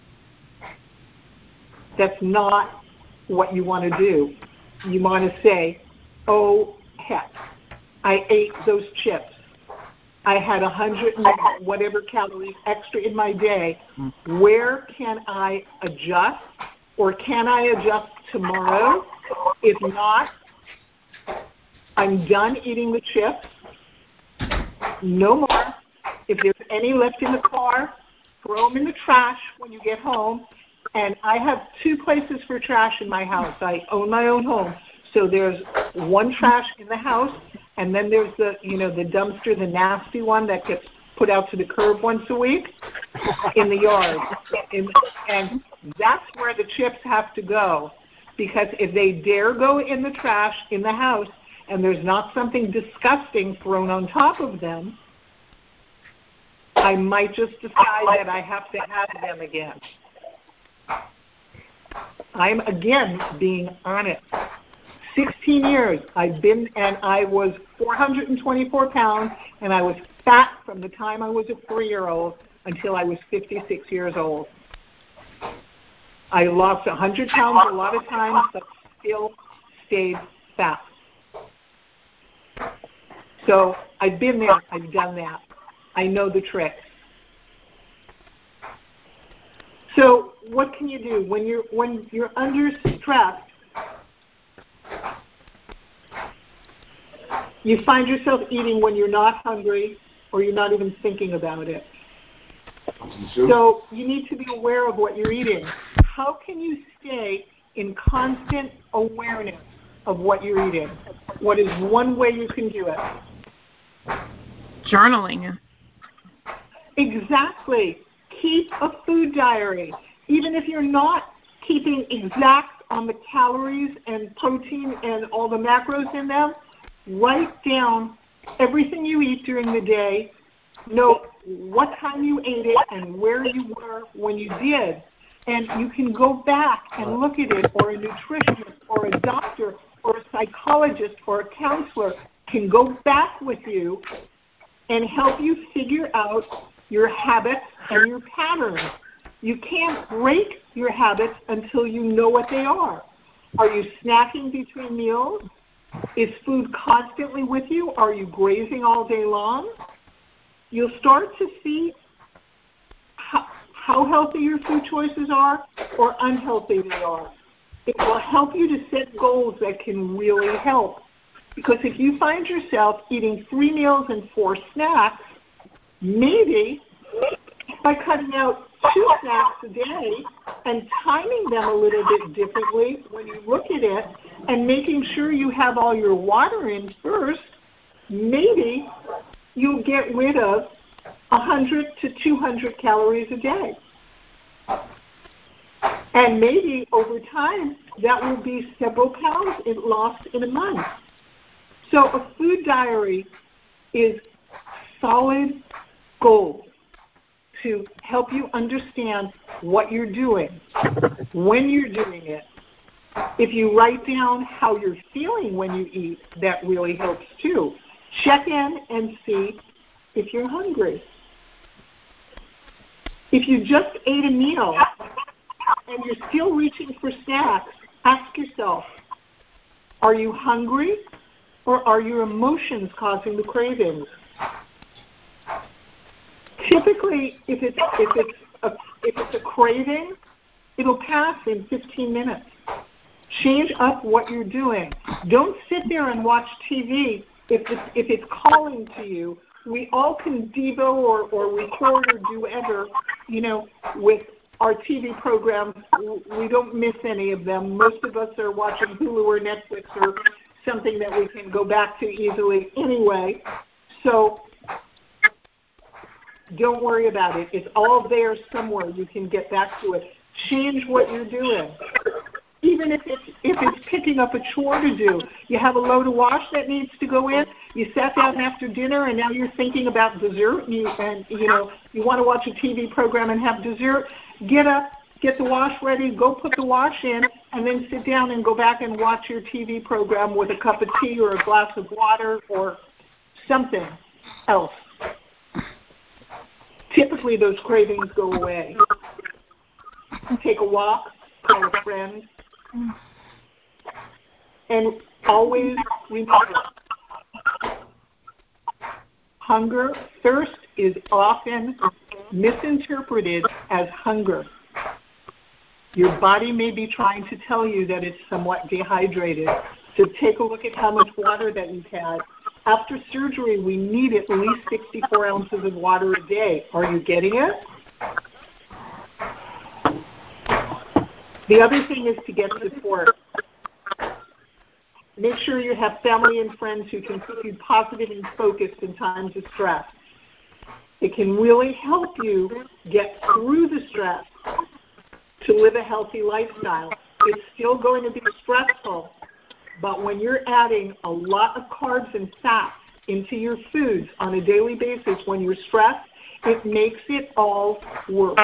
That's not what you want to do. You want to say, oh, heck, I ate those chips. I had a hundred and whatever calories extra in my day. Where can I adjust? Or can I adjust tomorrow? If not, I'm done eating the chips. No more. If there's any left in the car, throw them in the trash when you get home. And I have two places for trash in my house. I own my own home. So there's one trash in the house, and then there's the, you know, the dumpster, the nasty one that gets put out to the curb once a week in the yard. In, and that's where the chips have to go. Because if they dare go in the trash in the house and there's not something disgusting thrown on top of them, I might just decide that I have to have them again. I'm, again, being honest. sixteen years I've been, and I was four hundred twenty-four pounds, and I was fat from the time I was a three-year-old until I was fifty-six years old. I lost one hundred pounds a lot of times, but still stayed fat. So I've been there. I've done that. I know the tricks. So what can you do when you're when you're under stress? You find yourself eating when you're not hungry or you're not even thinking about it. So you need to be aware of what you're eating. How can you stay in constant awareness of what you're eating? What is one way you can do it? Journaling. Exactly. Keep a food diary. even if you're not keeping exact on the calories and protein and all the macros in them, write down everything you eat during the day, note what time you ate it and where you were when you did. And you can go back and look at it, or a nutritionist or a doctor or a psychologist or a counselor can go back with you and help you figure out your habits and your patterns. You can't break your habits until you know what they are. Are you snacking between meals? Is food constantly with you? Are you grazing all day long? You'll start to see how, how healthy your food choices are or unhealthy they are. It will help you to set goals that can really help. Because if you find yourself eating three meals and four snacks, maybe by cutting out two snacks a day and timing them a little bit differently when you look at it and making sure you have all your water in first, maybe you'll get rid of one hundred to two hundred calories a day. And maybe over time, that will be several pounds lost in a month. So a food diary is solid gold to help you understand what you're doing, when you're doing it. If you write down how you're feeling when you eat, that really helps too. Check in and see if you're hungry. If you just ate a meal and you're still reaching for snacks, ask yourself, are you hungry or are your emotions causing the cravings? Typically, if it's, if it's, a, if it's a craving, it'll pass in fifteen minutes. Change up what you're doing. Don't sit there and watch T V if it's, if it's calling to you. We all can Devo or, or record or do whatever, you know, with our T V programs. We don't miss any of them. Most of us are watching Hulu or Netflix or something that we can go back to easily anyway. So don't worry about it. It's all there somewhere. You can get back to it. Change what you're doing. Even if it's, if it's picking up a chore to do. You have a load of wash that needs to go in. You sat down after dinner and now you're thinking about dessert and you, and, you know, you want to watch a T V program and have dessert. Get up, get the wash ready, go put the wash in, and then sit down and go back and watch your T V program with a cup of tea or a glass of water or something else. Typically, those cravings go away. Take a walk, call a friend, and always remember, hunger, thirst is often misinterpreted as hunger. Your body may be trying to tell you that it's somewhat dehydrated. So take a look at how much water that you've had. After surgery, we need at least sixty-four ounces of water a day. Are you getting it? The other thing is to get support. Make sure you have family and friends who can keep you positive and focused in times of stress. It can really help you get through the stress to live a healthy lifestyle. It's still going to be stressful, but when you're adding a lot of carbs and fats into your foods on a daily basis when you're stressed, it makes it all worse.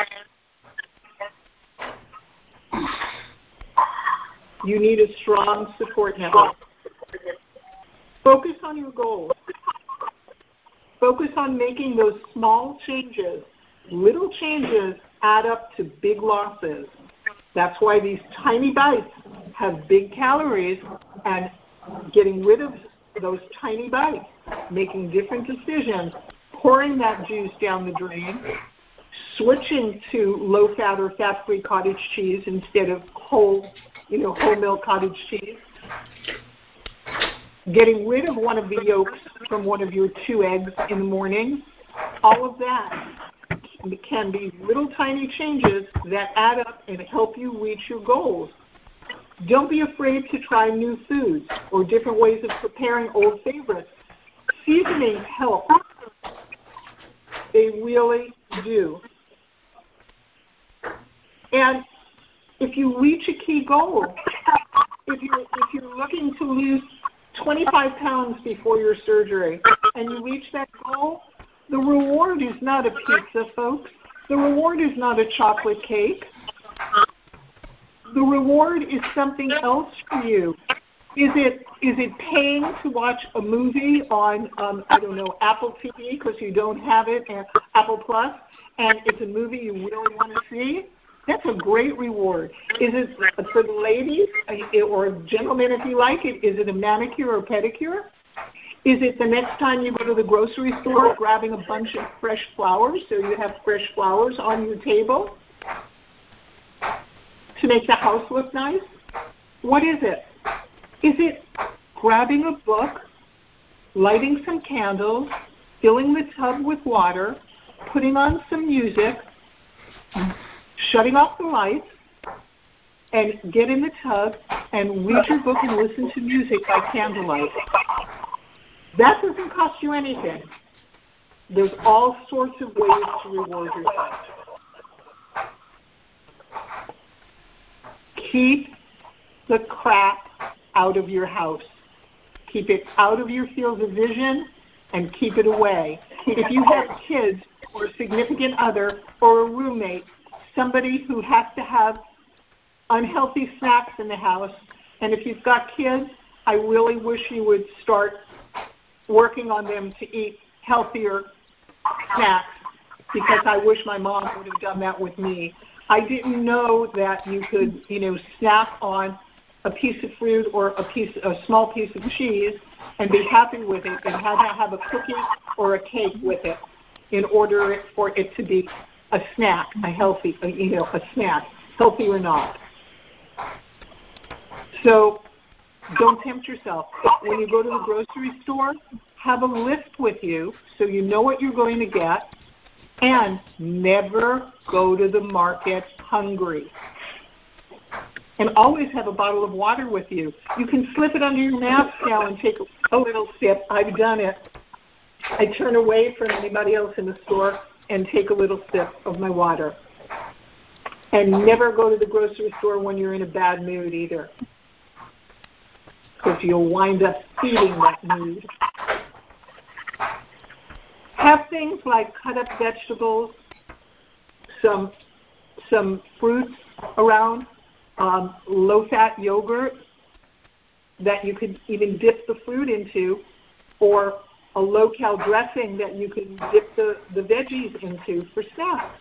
You need a strong support network. Focus on your goals. Focus on making those small changes. Little changes add up to big losses. That's why these tiny bites have big calories, and getting rid of those tiny bites, making different decisions, pouring that juice down the drain, switching to low-fat or fat-free cottage cheese instead of whole, you know, whole milk cottage cheese, getting rid of one of the yolks from one of your two eggs in the morning, all of that can be little tiny changes that add up and help you reach your goals. Don't be afraid to try new foods or different ways of preparing old favorites. Seasonings help. They really do. And if you reach a key goal, if you're, if you're looking to lose twenty-five pounds before your surgery and you reach that goal, the reward is not a pizza, folks. The reward is not a chocolate cake. The reward is something else for you. Is it is it paying to watch a movie on, um, I don't know, Apple T V because you don't have it, and Apple Plus, and it's a movie you really want to see? That's a great reward. Is it for the ladies or gentlemen if you like it? Is it a manicure or pedicure? Is it the next time you go to the grocery store grabbing a bunch of fresh flowers so you have fresh flowers on your table to make the house look nice? What is it? Is it grabbing a book, lighting some candles, filling the tub with water, putting on some music, shutting off the lights, and get in the tub and read your book and listen to music by candlelight? That doesn't cost you anything. There's all sorts of ways to reward yourself. Keep the crap out of your house. Keep it out of your field of vision and keep it away. If you have kids or a significant other or a roommate, somebody who has to have unhealthy snacks in the house, and if you've got kids, I really wish you would start working on them to eat healthier snacks, because I wish my mom would have done that with me. I didn't know that you could, you know, snack on a piece of fruit or a piece, a small piece of cheese, and be happy with it, and have to have a cookie or a cake with it in order for it to be a snack, a healthy, you know, a snack, healthy or not. So don't tempt yourself. When you go to the grocery store, have a list with you so you know what you're going to get, and never go to the market hungry. And always have a bottle of water with you. You can slip it under your mask now and take a little sip. I've done it. I turn away from anybody else in the store and take a little sip of my water. And never go to the grocery store when you're in a bad mood either, because you'll wind up feeding that mood. Have things like cut up vegetables, some some fruits around, um, low-fat yogurt that you could even dip the fruit into, or a low-cal dressing that you can dip the, the veggies into for snacks.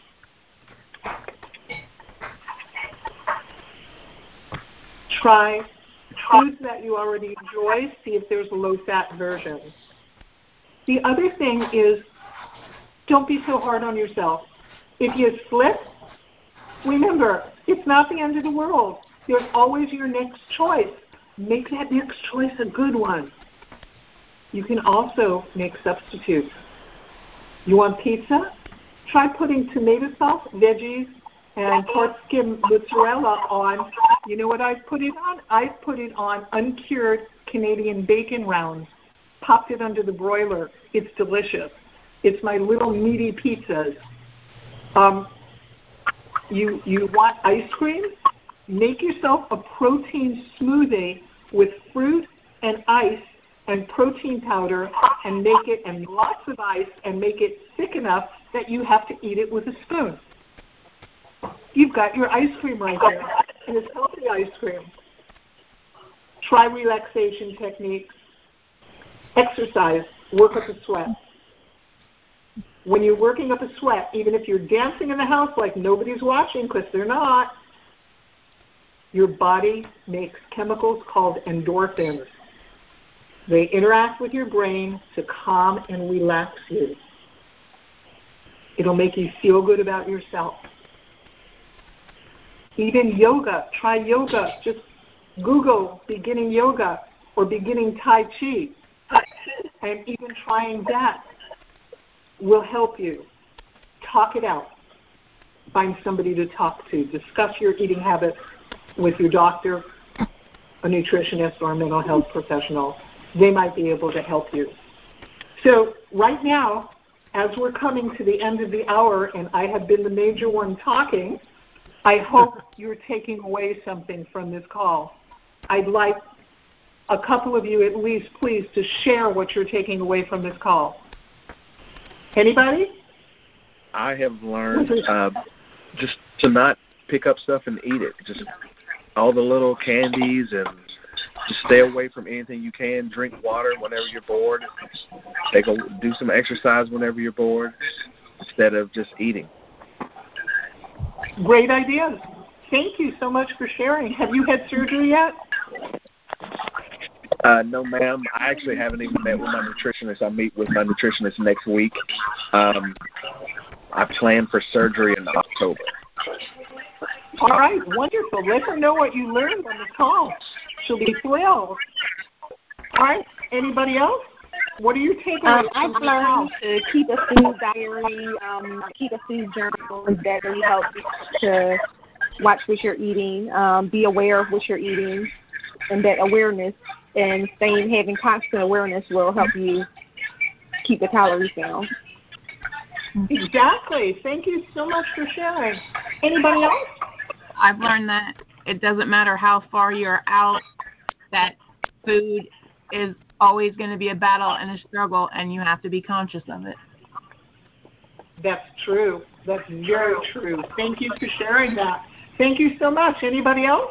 Try foods that you already enjoy, see if there's a low-fat version. The other thing is, don't be so hard on yourself. If you slip, remember, it's not the end of the world. There's always your next choice. Make that next choice a good one. You can also make substitutes. You want pizza? Try putting tomato sauce, veggies, and part skim mozzarella on. You know what I put it on? I put it on uncured Canadian bacon rounds. Popped it under the broiler. It's delicious. It's my little meaty pizzas. Um, you you want ice cream? Make yourself a protein smoothie with fruit and ice and protein powder, and make it, and lots of ice, and make it thick enough that you have to eat it with a spoon. You've got your ice cream right there, and it's healthy ice cream. Try relaxation techniques. Exercise. Work up a sweat. When you're working up a sweat, even if you're dancing in the house like nobody's watching, because they're not, your body makes chemicals called endorphins. They interact with your brain to calm and relax you. It'll make you feel good about yourself. Even yoga. Try yoga. Just Google beginning yoga or beginning Tai Chi. And even trying that will help you. Talk it out. Find somebody to talk to. Discuss your eating habits with your doctor, a nutritionist, or a mental health professional. They might be able to help you. So right now, as we're coming to the end of the hour, and I have been the major one talking, I hope you're taking away something from this call. I'd like a couple of you at least, please, to share what you're taking away from this call. Anybody? I have learned uh, just to not pick up stuff and eat it. Just all the little candies, and just stay away from anything you can. Drink water whenever you're bored. Take a, do some exercise whenever you're bored, instead of just eating. Great ideas. Thank you so much for sharing. Have you had surgery yet? Uh, no, ma'am. I actually haven't even met with my nutritionist. I meet with my nutritionist next week. Um, I plan for surgery in October. All right, wonderful. Let her know what you learned on the call. She'll be thrilled. All right, anybody else? What are you taking? Um, I've learned to keep a food diary, um, keep a food journal. That really helps to watch what you're eating, um, be aware of what you're eating, and that awareness and staying, having constant awareness will help you keep the calories down. Exactly. Thank you so much for sharing. Anybody else? I've learned that it doesn't matter how far you're out, that food is always going to be a battle and a struggle, and you have to be conscious of it. That's true. That's very true. Thank you for sharing that. Thank you so much. Anybody else?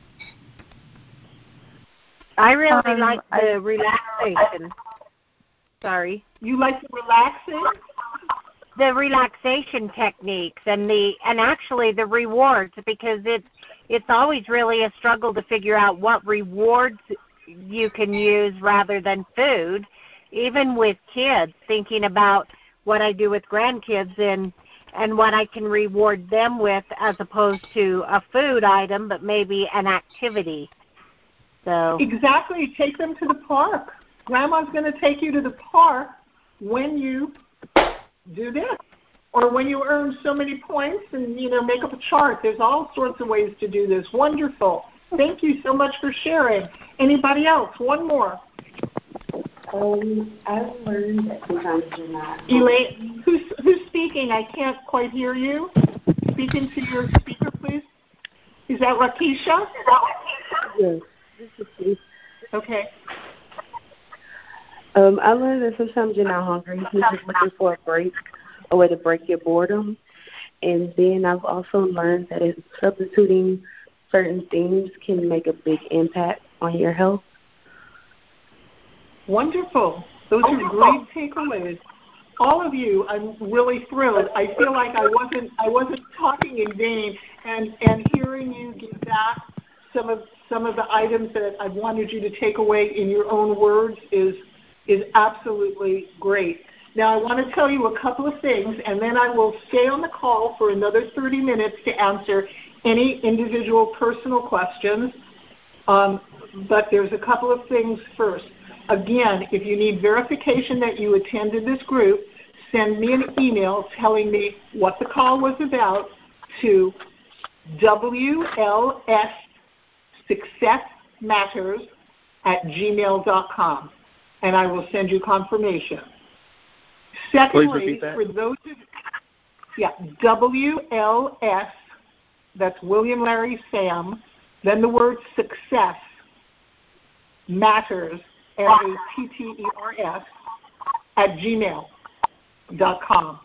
I really Um, like I- the relaxation. Sorry. You like the relaxing? The relaxation techniques and the and actually the rewards, because it's it's always really a struggle to figure out what rewards you can use rather than food. Even with kids, thinking about what I do with grandkids and and what I can reward them with, as opposed to a food item, but maybe an activity. So Exactly. Take them to the park. Grandma's going to take you to the park when you do this, or when you earn so many points and, you know, make up a chart. There's all sorts of ways to do this. Wonderful. Thank you so much for sharing. Anybody else? One more. Um, I've learned that sometimes you're not. Elaine, who's, who's speaking? I can't quite hear you. Speak into your speaker, please. Is that Rakisha? Yes, this is Steve. Okay. Um, I learned that sometimes you're not hungry. You're just looking for a break, a way to break your boredom. And then I've also learned that it, substituting certain things can make a big impact on your health. Wonderful. Those are great takeaways. All of you, I'm really thrilled. I feel like I wasn't I wasn't talking in vain, and, and hearing you give back some of some of the items that I wanted you to take away in your own words is is absolutely great. Now, I want to tell you a couple of things, and then I will stay on the call for another thirty minutes to answer any individual personal questions. Um, but there's a couple of things first. Again, if you need verification that you attended this group, send me an email telling me what the call was about to W L S Success Matters at gmail dot com, and I will send you confirmation. Secondly, for those of yeah, W L S, that's William Larry Sam, then the word success, matters, M A T T E R S, at gmail dot com.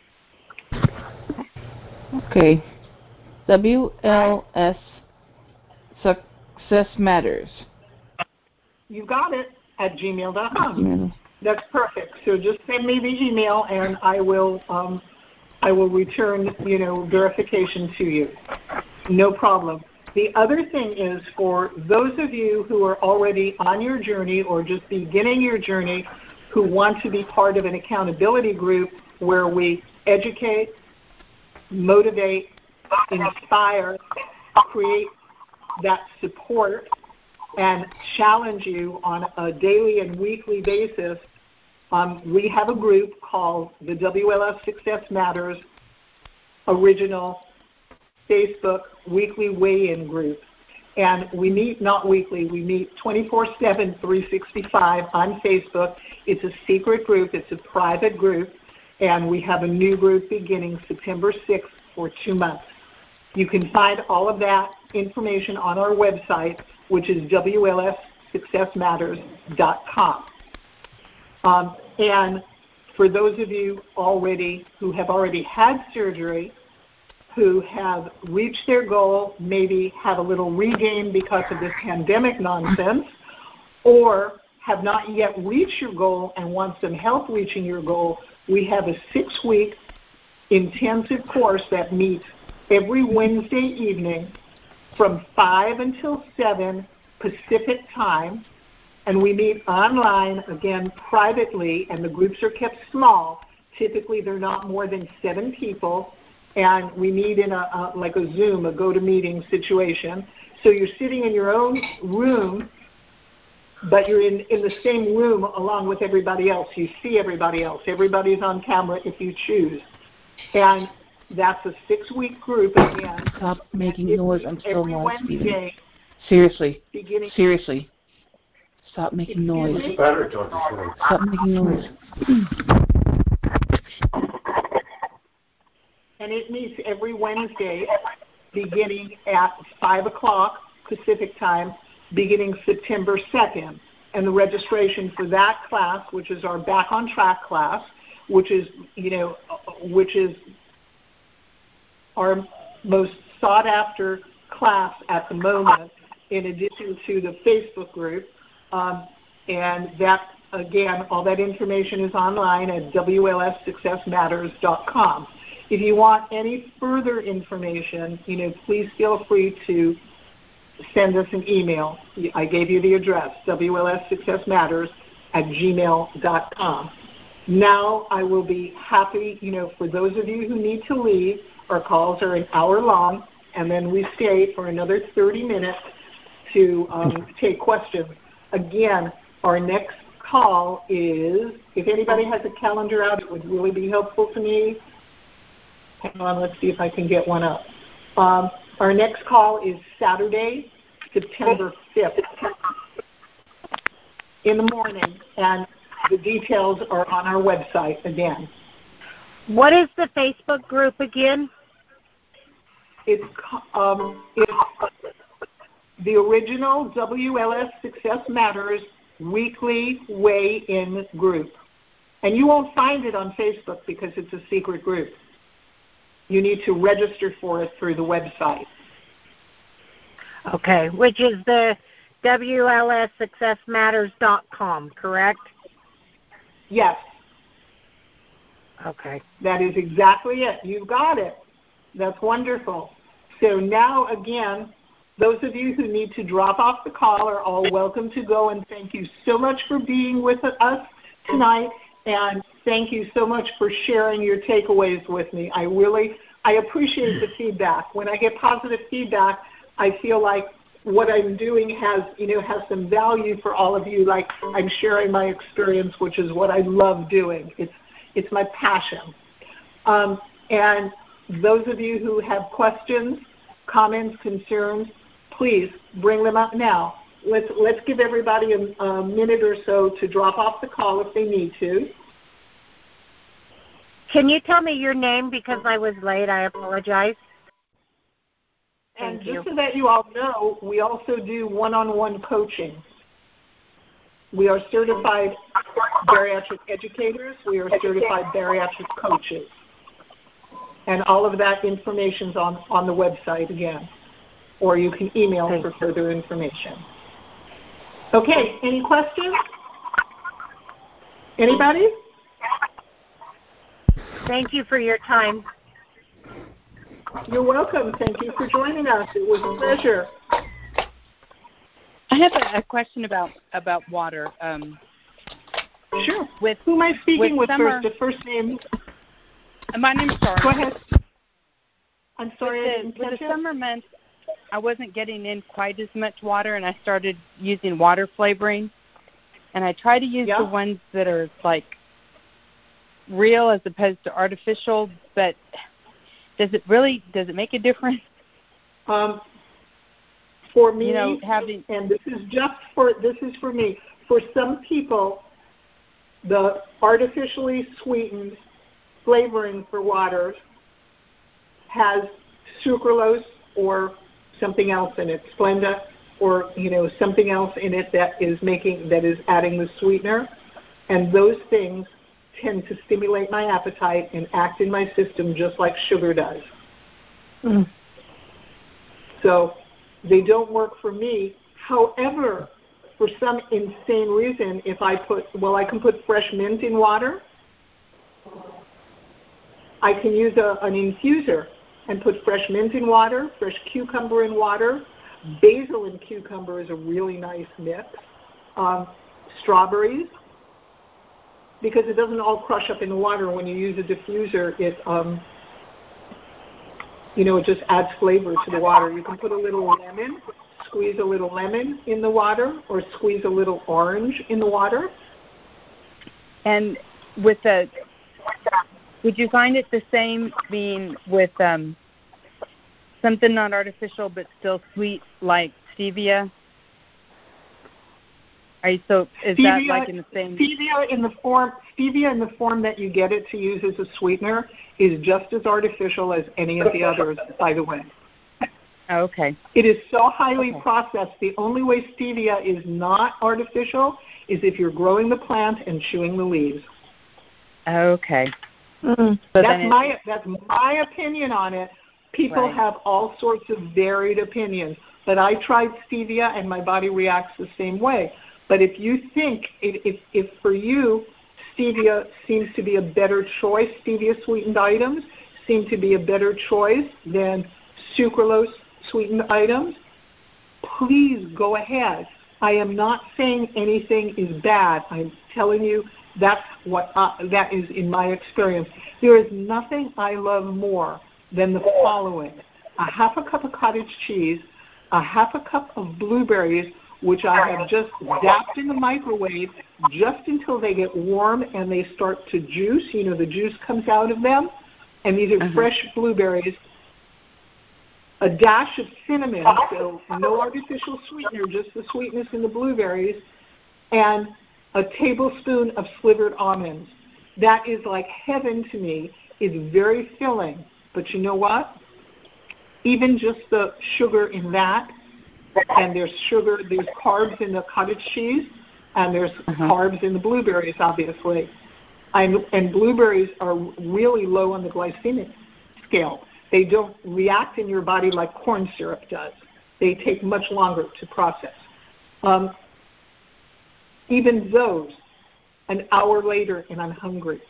Okay. W L S, Success Matters. You got it, at gmail dot com. That's perfect. So just send me the email, and I will um, I will return, you know, verification to you. No problem. The other thing is, for those of you who are already on your journey or just beginning your journey, who want to be part of an accountability group where we educate, motivate, inspire, create that support, and challenge you on a daily and weekly basis, um, we have a group called the W L S Success Matters Original Facebook Weekly Weigh-In Group. And we meet not weekly, we meet twenty-four seven, three sixty-five on Facebook. It's a secret group, it's a private group, and we have a new group beginning September sixth for two months. You can find all of that information on our website, which is W L S success matters dot com. Um, and for those of you already who have already had surgery, who have reached their goal, maybe have a little regain because of this pandemic nonsense, or have not yet reached your goal and want some help reaching your goal, we have a six-week intensive course that meets every Wednesday evening from five until seven Pacific time, and we meet online, again, privately, and the groups are kept small. Typically, they're not more than seven people, and we meet in a, a like a Zoom, a go-to-meeting situation. So you're sitting in your own room, but you're in, in the same room along with everybody else. You see everybody else. Everybody's on camera if you choose. And that's a six-week group again. Stop making noise. I'm still live, Stephen. Seriously. Seriously. Stop making noise. Stop making noise. And it meets every Wednesday beginning at five o'clock Pacific time, beginning September second. And the registration for that class, which is our Back on Track class, which is, you know, which is our most sought after class at the moment, in addition to the Facebook group. Um, and that, again, all that information is online at W L S success matters dot com. If you want any further information, you know, please feel free to send us an email. I gave you the address, W L S success matters at gmail dot com. Now I will be happy, you know, for those of you who need to leave, our calls are an hour long, and then we stay for another thirty minutes to um, take questions. Again, our next call is, if anybody has a calendar out, it would really be helpful to me. Hang on, let's see if I can get one up. Um, our next call is Saturday, September fifth in the morning, and the details are on our website again. What is the Facebook group again? It's, um, it's the original W L S Success Matters weekly weigh-in group. And you won't find it on Facebook because it's a secret group. You need to register for it through the website. Okay, which is the W L S success matters dot com, correct? Yes. Okay. That is exactly it. You got it. That's wonderful. So now, again, those of you who need to drop off the call are all welcome to go, and thank you so much for being with us tonight, and thank you so much for sharing your takeaways with me. I really, I appreciate the feedback. When I get positive feedback, I feel like what I'm doing has, you know, has some value for all of you, like I'm sharing my experience, which is what I love doing. It's, it's my passion. Um, and those of you who have questions, comments, concerns, please bring them up now. Let's, let's give everybody a, a minute or so to drop off the call if they need to. Can you tell me your name because I was late? I apologize. And Thank just you. so that you all know, we also do one-on-one coaching. We are certified bariatric educators. We are certified bariatric coaches. And all of that information is on, on the website again. Or you can email for further information. Okay, any questions? Anybody? Thank you for your time. You're welcome. Thank you for joining us. It was a pleasure. I have a, a question about, about water. Um, sure. With, Who am I speaking with, with summer, first? The first name? My name's Sarah. Go ahead. I'm sorry, with I didn't the, catch with the it. summer months, I wasn't getting in quite as much water, and I started using water flavoring. And I try to use yeah. the ones that are, like, real as opposed to artificial, but does it really, does it make a difference? Um, for me, you know, having, and this is just for, this is for me, for some people, the artificially sweetened flavoring for water has sucralose or something else in it, Splenda, or, you know, something else in it that is making, that is adding the sweetener. And those things tend to stimulate my appetite and act in my system just like sugar does. Mm. So they don't work for me. However, for some insane reason, if I put, well, I can put fresh mint in water. I can use a, an infuser and put fresh mint in water, fresh cucumber in water. Basil and cucumber is a really nice mix. Um, strawberries, because it doesn't all crush up in the water. When you use a diffuser, it, um, you know, it just adds flavor to the water. You can put a little lemon, squeeze a little lemon in the water, or squeeze a little orange in the water. And with the, would you find it the same being with um, something not artificial but still sweet, like stevia? Are you, so is stevia, that like in the same? Stevia in the form, stevia in the form that you get it to use as a sweetener is just as artificial as any of the others, by the way. Oh, okay. It is so highly okay. processed. The only way stevia is not artificial is if you're growing the plant and chewing the leaves. Okay. Mm-hmm. So that's my that's my opinion on it. People right. have all sorts of varied opinions, but I tried stevia and my body reacts the same way. But if you think, if, if, if for you, stevia seems to be a better choice, stevia sweetened items seem to be a better choice than sucralose sweetened items, please go ahead. I am not saying anything is bad. I'm telling you that's what I, that is in my experience. There is nothing I love more than the following: a half a cup of cottage cheese, a half a cup of blueberries, which I have just zapped in the microwave just until they get warm and they start to juice. You know, the juice comes out of them. And these are uh-huh. fresh blueberries. A dash of cinnamon, so no artificial sweetener, just the sweetness in the blueberries, and a tablespoon of slivered almonds. That is like heaven to me. It's very filling. But you know what? Even just the sugar in that, and there's sugar, there's carbs in the cottage cheese, and there's uh-huh. carbs in the blueberries, obviously. And, and blueberries are really low on the glycemic scale. They don't react in your body like corn syrup does. They take much longer to process. Um, even those, an hour later, and I'm hungry.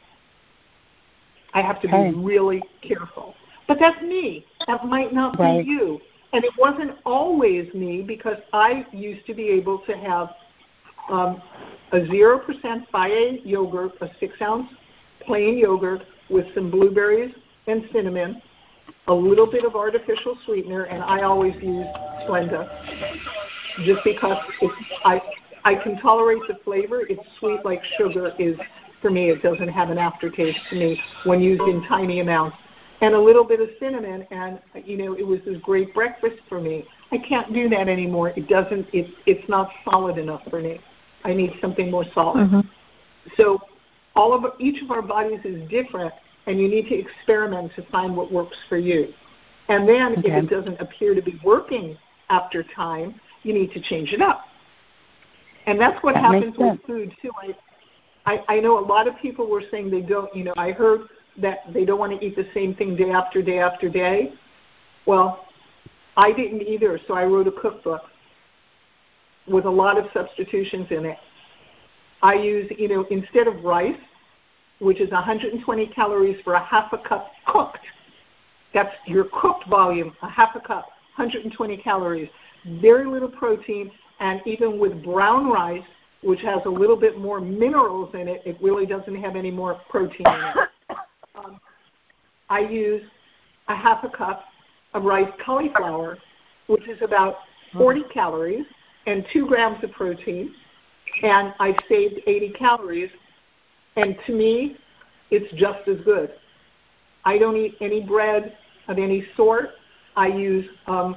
I have to be hey. really careful. But that's me. That might not right. be you. And it wasn't always me, because I used to be able to have um, a zero percent Fage yogurt, a six-ounce plain yogurt with some blueberries and cinnamon, a little bit of artificial sweetener, and I always use Splenda just because it's, I I can tolerate the flavor. It's sweet like sugar is for me. It doesn't have an aftertaste to me when used in tiny amounts. And a little bit of cinnamon, and, you know, it was a great breakfast for me. I can't do that anymore. It doesn't, it, it's not solid enough for me. I need something more solid. Mm-hmm. So all of each of our bodies is different, and you need to experiment to find what works for you. And then okay. if it doesn't appear to be working after time, you need to change it up. And that's what that happens with food, too. I, I, I know a lot of people were saying they don't, you know, I heard that they don't want to eat the same thing day after day after day. Well, I didn't either, so I wrote a cookbook with a lot of substitutions in it. I use, you know, instead of rice, which is one hundred twenty calories for a half a cup cooked, that's your cooked volume, a half a cup, one hundred twenty calories, very little protein, and even with brown rice, which has a little bit more minerals in it, it really doesn't have any more protein in it. Um, I use a half a cup of rice cauliflower, which is about forty calories and two grams of protein, and I've saved eighty calories, and to me, it's just as good. I don't eat any bread of any sort. I use um,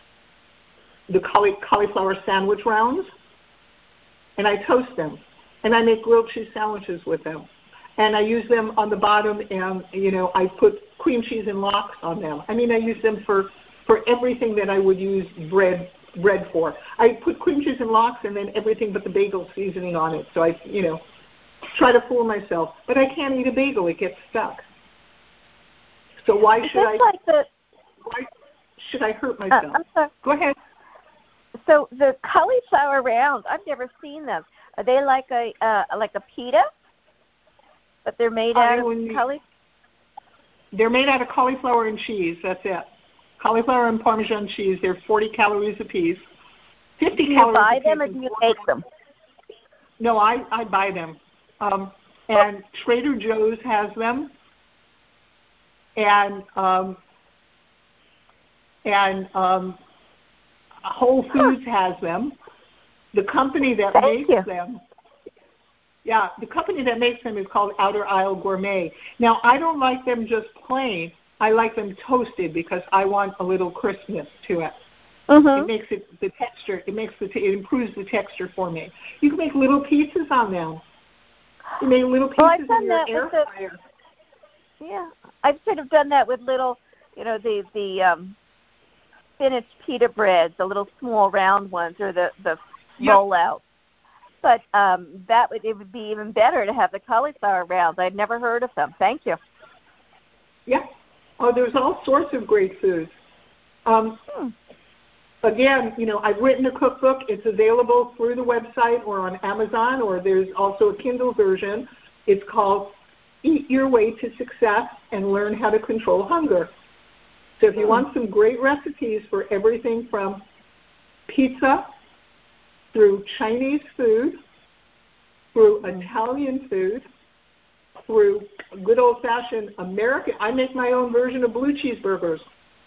the cauli- cauliflower sandwich rounds, and I toast them, and I make grilled cheese sandwiches with them. and I use them on the bottom, and, you know, I put cream cheese and lox on them. I mean, I use them for, for everything that I would use bread bread for. I put cream cheese and lox and then everything but the bagel seasoning on it. So I, you know, try to fool myself. But I can't eat a bagel. It gets stuck. So why Is should I like the, why should I hurt myself? Uh, I'm sorry. Go ahead. So the cauliflower rounds, I've never seen them. Are they like a uh, like a pita? But they're made out of cauliflower? They're made out of cauliflower and cheese. That's it. Cauliflower and Parmesan cheese. They're forty calories a piece. fifty do you calories buy a them piece or do you make them? No, I, I buy them. Um, and Trader Joe's has them. And um, and um, Whole Foods has them. The company that Thank makes you. them, yeah, the company that makes them is called Outer Isle Gourmet. Now, I don't like them just plain. I like them toasted because I want a little crispness to it. Mm-hmm. It makes it the texture. It makes the it improves the texture for me. You can make little pieces on them. You make little pieces well, I've done in your that air with the, fryer. Yeah, I've sort of done that with little, you know, the the um, spinach pita breads, the little small round ones, or the the Yep. rollouts. But um, that would it would be even better to have the cauliflower rounds. I'd never heard of them. Thank you. Yeah. Oh, there's all sorts of great foods. Um, hmm. Again, you know, I've written a cookbook. It's available through the website or on Amazon, or there's also a Kindle version. It's called Eat Your Way to Success and Learn How to Control Hunger. So if you want some great recipes for everything from pizza through Chinese food, through Italian food, through good old-fashioned American, I make my own version of blue cheeseburgers.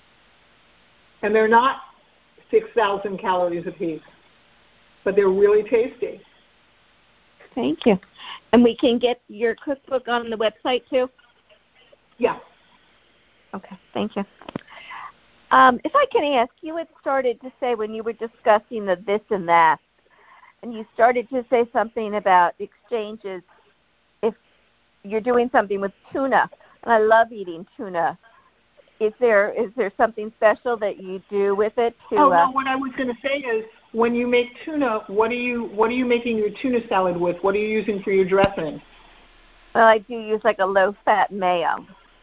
And they're not six thousand calories a piece, but they're really tasty. Thank you. And we can get your cookbook on the website too? Yeah. Okay, thank you. Um, if I can ask, you had started to say when you were discussing the this and that, and you started to say something about exchanges if you're doing something with tuna, and I love eating tuna. Is there is there something special that you do with it? To, oh, uh, no, what I was going to say is when you make tuna, what are you what are you making your tuna salad with? What are you using for your dressing? Well, I do use like a low-fat mayo.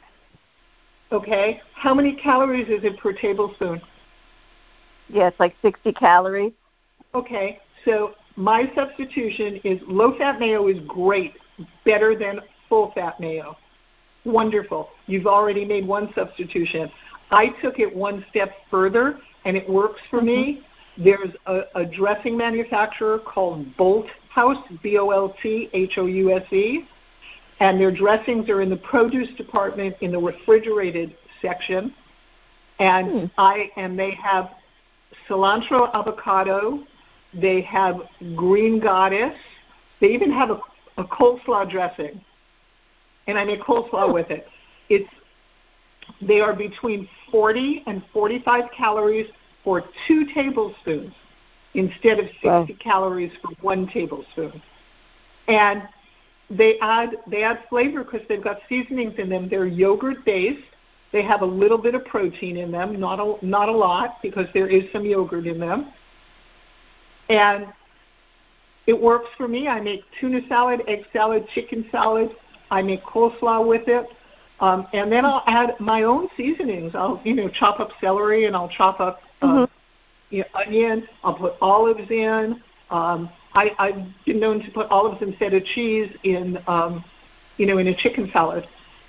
Okay. How many calories is it per tablespoon? Yeah, it's like sixty calories. Okay. So my substitution is low-fat mayo is great, better than full-fat mayo. Wonderful. You've already made one substitution. I took it one step further, and it works for mm-hmm. me. There's a, a dressing manufacturer called Bolt House, B O L T H O U S E, and their dressings are in the produce department in the refrigerated section. And mm. I and they have cilantro avocado. They have green goddess. They even have a, a coleslaw dressing. And I make coleslaw with it. It's they are between forty and forty-five calories for two tablespoons instead of sixty wow. calories for one tablespoon. And they add they add flavor because they've got seasonings in them. They're yogurt based. They have a little bit of protein in them, not a not a lot because there is some yogurt in them. And it works for me. I make tuna salad, egg salad, chicken salad. I make coleslaw with it, um, and then I'll add my own seasonings. I'll, you know, chop up celery and I'll chop up um, mm-hmm. you know, onion. I'll put olives in. Um, I, I've been known to put olives instead of cheese in, um, you know, in a chicken salad.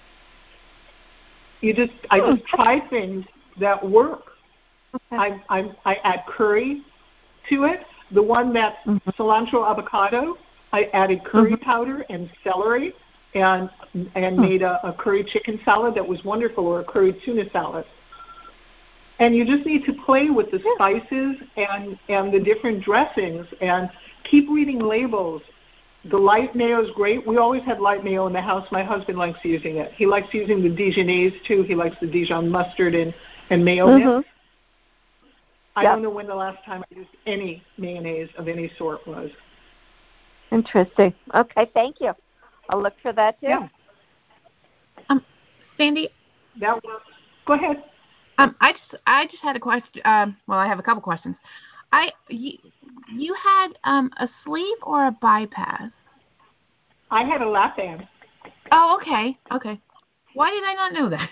You just, I just try things that work. Okay. I, I, I add curry to it. The one that's mm-hmm. cilantro avocado, I added curry mm-hmm. powder and celery. And and made a, a curry chicken salad that was wonderful, or a curry tuna salad. And you just need to play with the spices and, and the different dressings and keep reading labels. The light mayo is great. We always have light mayo in the house. My husband likes using it. He likes using the Dijonnaise, too. He likes the Dijon mustard and, and mayo mm-hmm. mix. I yep. don't know when the last time I used any mayonnaise of any sort was. Interesting. Okay, thank you. I'll look for that too. Yeah. Um, Sandy. That works. Go ahead. Um, I just I just had a question. Um, well, I have a couple questions. I you, you had um a sleeve or a bypass? I had a lap band. Oh, okay, okay. Why did I not know that?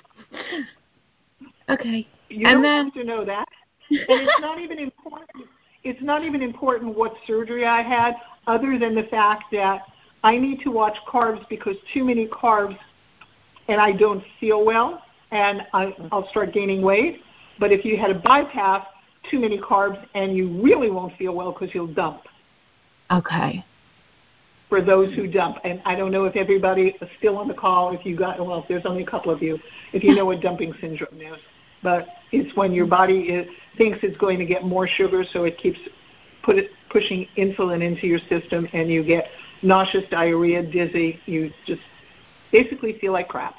Okay. You and don't then, have to know that. And it's not even important. It's not even important what surgery I had, other than the fact that I need to watch carbs, because too many carbs and I don't feel well, and I, I'll start gaining weight. But if you had a bypass, too many carbs, and you really won't feel well because you'll dump. Okay. For those who dump. And I don't know if everybody is still on the call, if you got, well, there's only a couple of you, if you know what dumping syndrome is. But it's when your body is, thinks it's going to get more sugar, so it keeps put it, pushing insulin into your system, and you get nauseous, diarrhea, dizzy. You just basically feel like crap.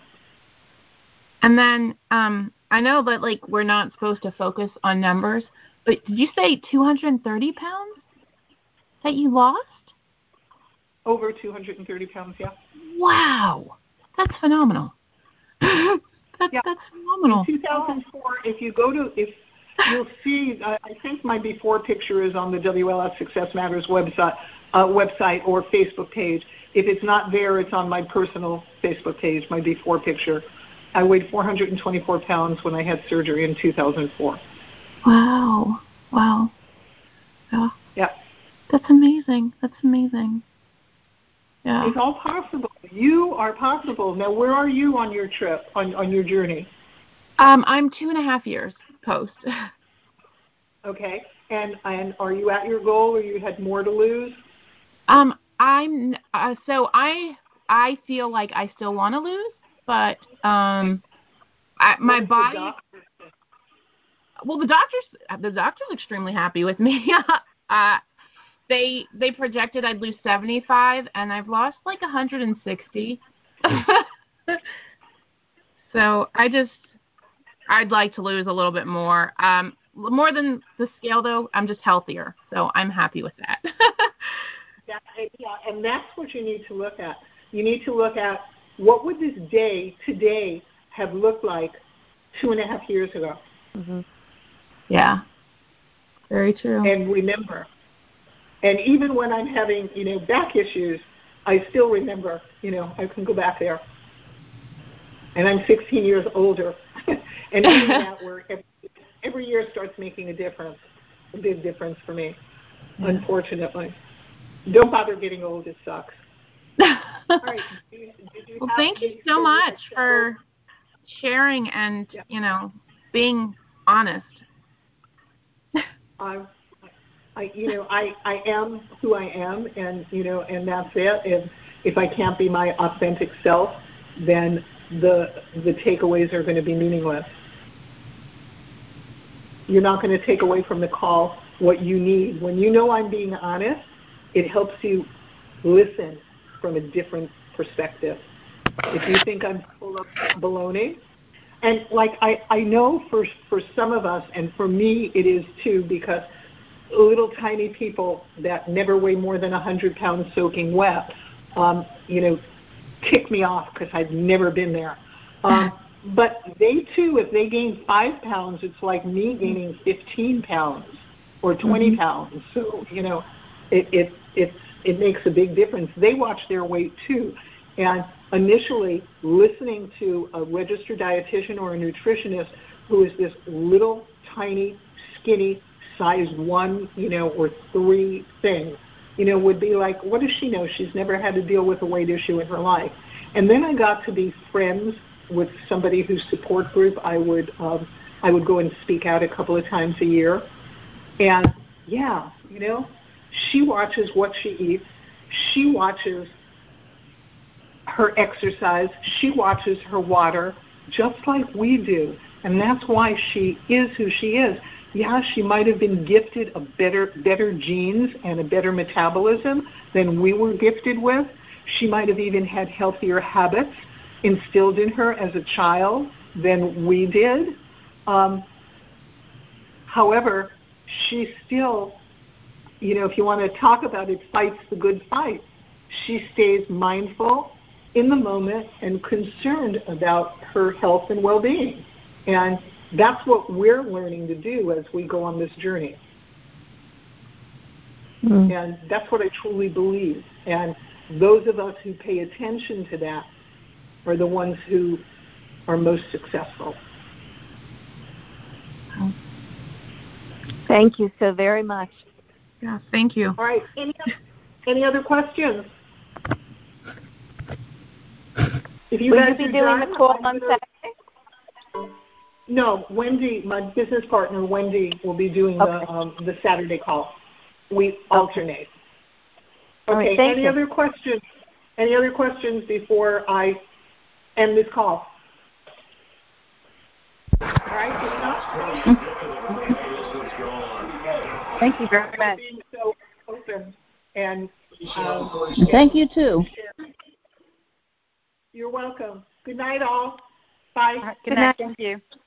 And then um, I know that, like, we're not supposed to focus on numbers, but did you say two hundred thirty pounds that you lost? Over two hundred thirty pounds, yeah. Wow. That's phenomenal. that's, yeah. that's phenomenal. In two thousand four, if you go to, if you'll see, uh, I think my before picture is on the W L S Success Matters website, uh, website or Facebook page. If it's not there, it's on my personal Facebook page, my before picture. I weighed four hundred twenty-four pounds when I had surgery in two thousand four. Wow. Wow. Yeah. Yeah. That's amazing. That's amazing. Yeah. It's all possible. You are possible. Now, where are you on your trip, on, on your journey? Um, I'm two and a half years post. Okay. And and are you at your goal, or you had more to lose? Um, I'm uh, so I I feel like I still want to lose, but um, I, my body. The well, the doctors the doctor's extremely happy with me. uh, They they projected I'd lose seventy-five, and I've lost like one hundred sixty. So I just, I'd like to lose a little bit more. Um, more than the scale, though, I'm just healthier. So I'm happy with that. that yeah, and that's what you need to look at. You need to look at what would this day, today, have looked like two and a half years ago. Mm-hmm. Yeah, very true. And remember. And even when I'm having, you know, back issues, I still remember, you know, I can go back there. And I'm sixteen years older. And doing that work, every, every year starts making a difference, a big difference for me, yeah. Unfortunately. Don't bother getting old. It sucks. All right. Did you, did you well, thank you so much for sharing and, yeah. you know, being honest. Um, I, you know, I, I am who I am, and, you know, and that's it. If, if I can't be my authentic self, then the the takeaways are going to be meaningless. You're not going to take away from the call what you need. When you know I'm being honest, it helps you listen from a different perspective. If you think I'm full of baloney, and like I, I know for for some of us, and for me it is too, because little tiny people that never weigh more than one hundred pounds soaking wet, um, you know, tick me off because I've never been there. Um, but they, too, if they gain five pounds, it's like me gaining fifteen pounds or twenty mm-hmm. pounds. So, you know, it, it, it, it makes a big difference. They watch their weight, too. And initially, listening to a registered dietitian or a nutritionist who is this little, tiny, skinny, size one, you know, or three thing, you know, would be like, what does she know? She's never had to deal with a weight issue in her life. And then I got to be friends with somebody whose support group I would um, I would go and speak out a couple of times a year. And, yeah, you know, she watches what she eats. She watches her exercise. She watches her water, just like we do. And that's why she is who she is. Yeah, she might have been gifted a better better genes and a better metabolism than we were gifted with. She might have even had healthier habits instilled in her as a child than we did. Um, however, she still, you know, if you want to talk about it, fights the good fight. She stays mindful. in the moment and concerned about her health and well-being. And that's what we're learning to do as we go on this journey. Mm. And that's what I truly believe. And those of us who pay attention to that are the ones who are most successful. Thank you so very much. Yeah, thank you. All right. Any, any other questions? If you Will guys you be are doing done, the call I'm on gonna, Saturday? No, Wendy, my business partner, Wendy, will be doing okay. the um, the Saturday call. We alternate. Okay. Okay. Right, thank any you. other questions? Any other questions before I end this call? All right. Good enough. Thank you very much. Being so open and um, thank you too. You're welcome. Good night, all. Bye. All right, good, good night. night. Thank you.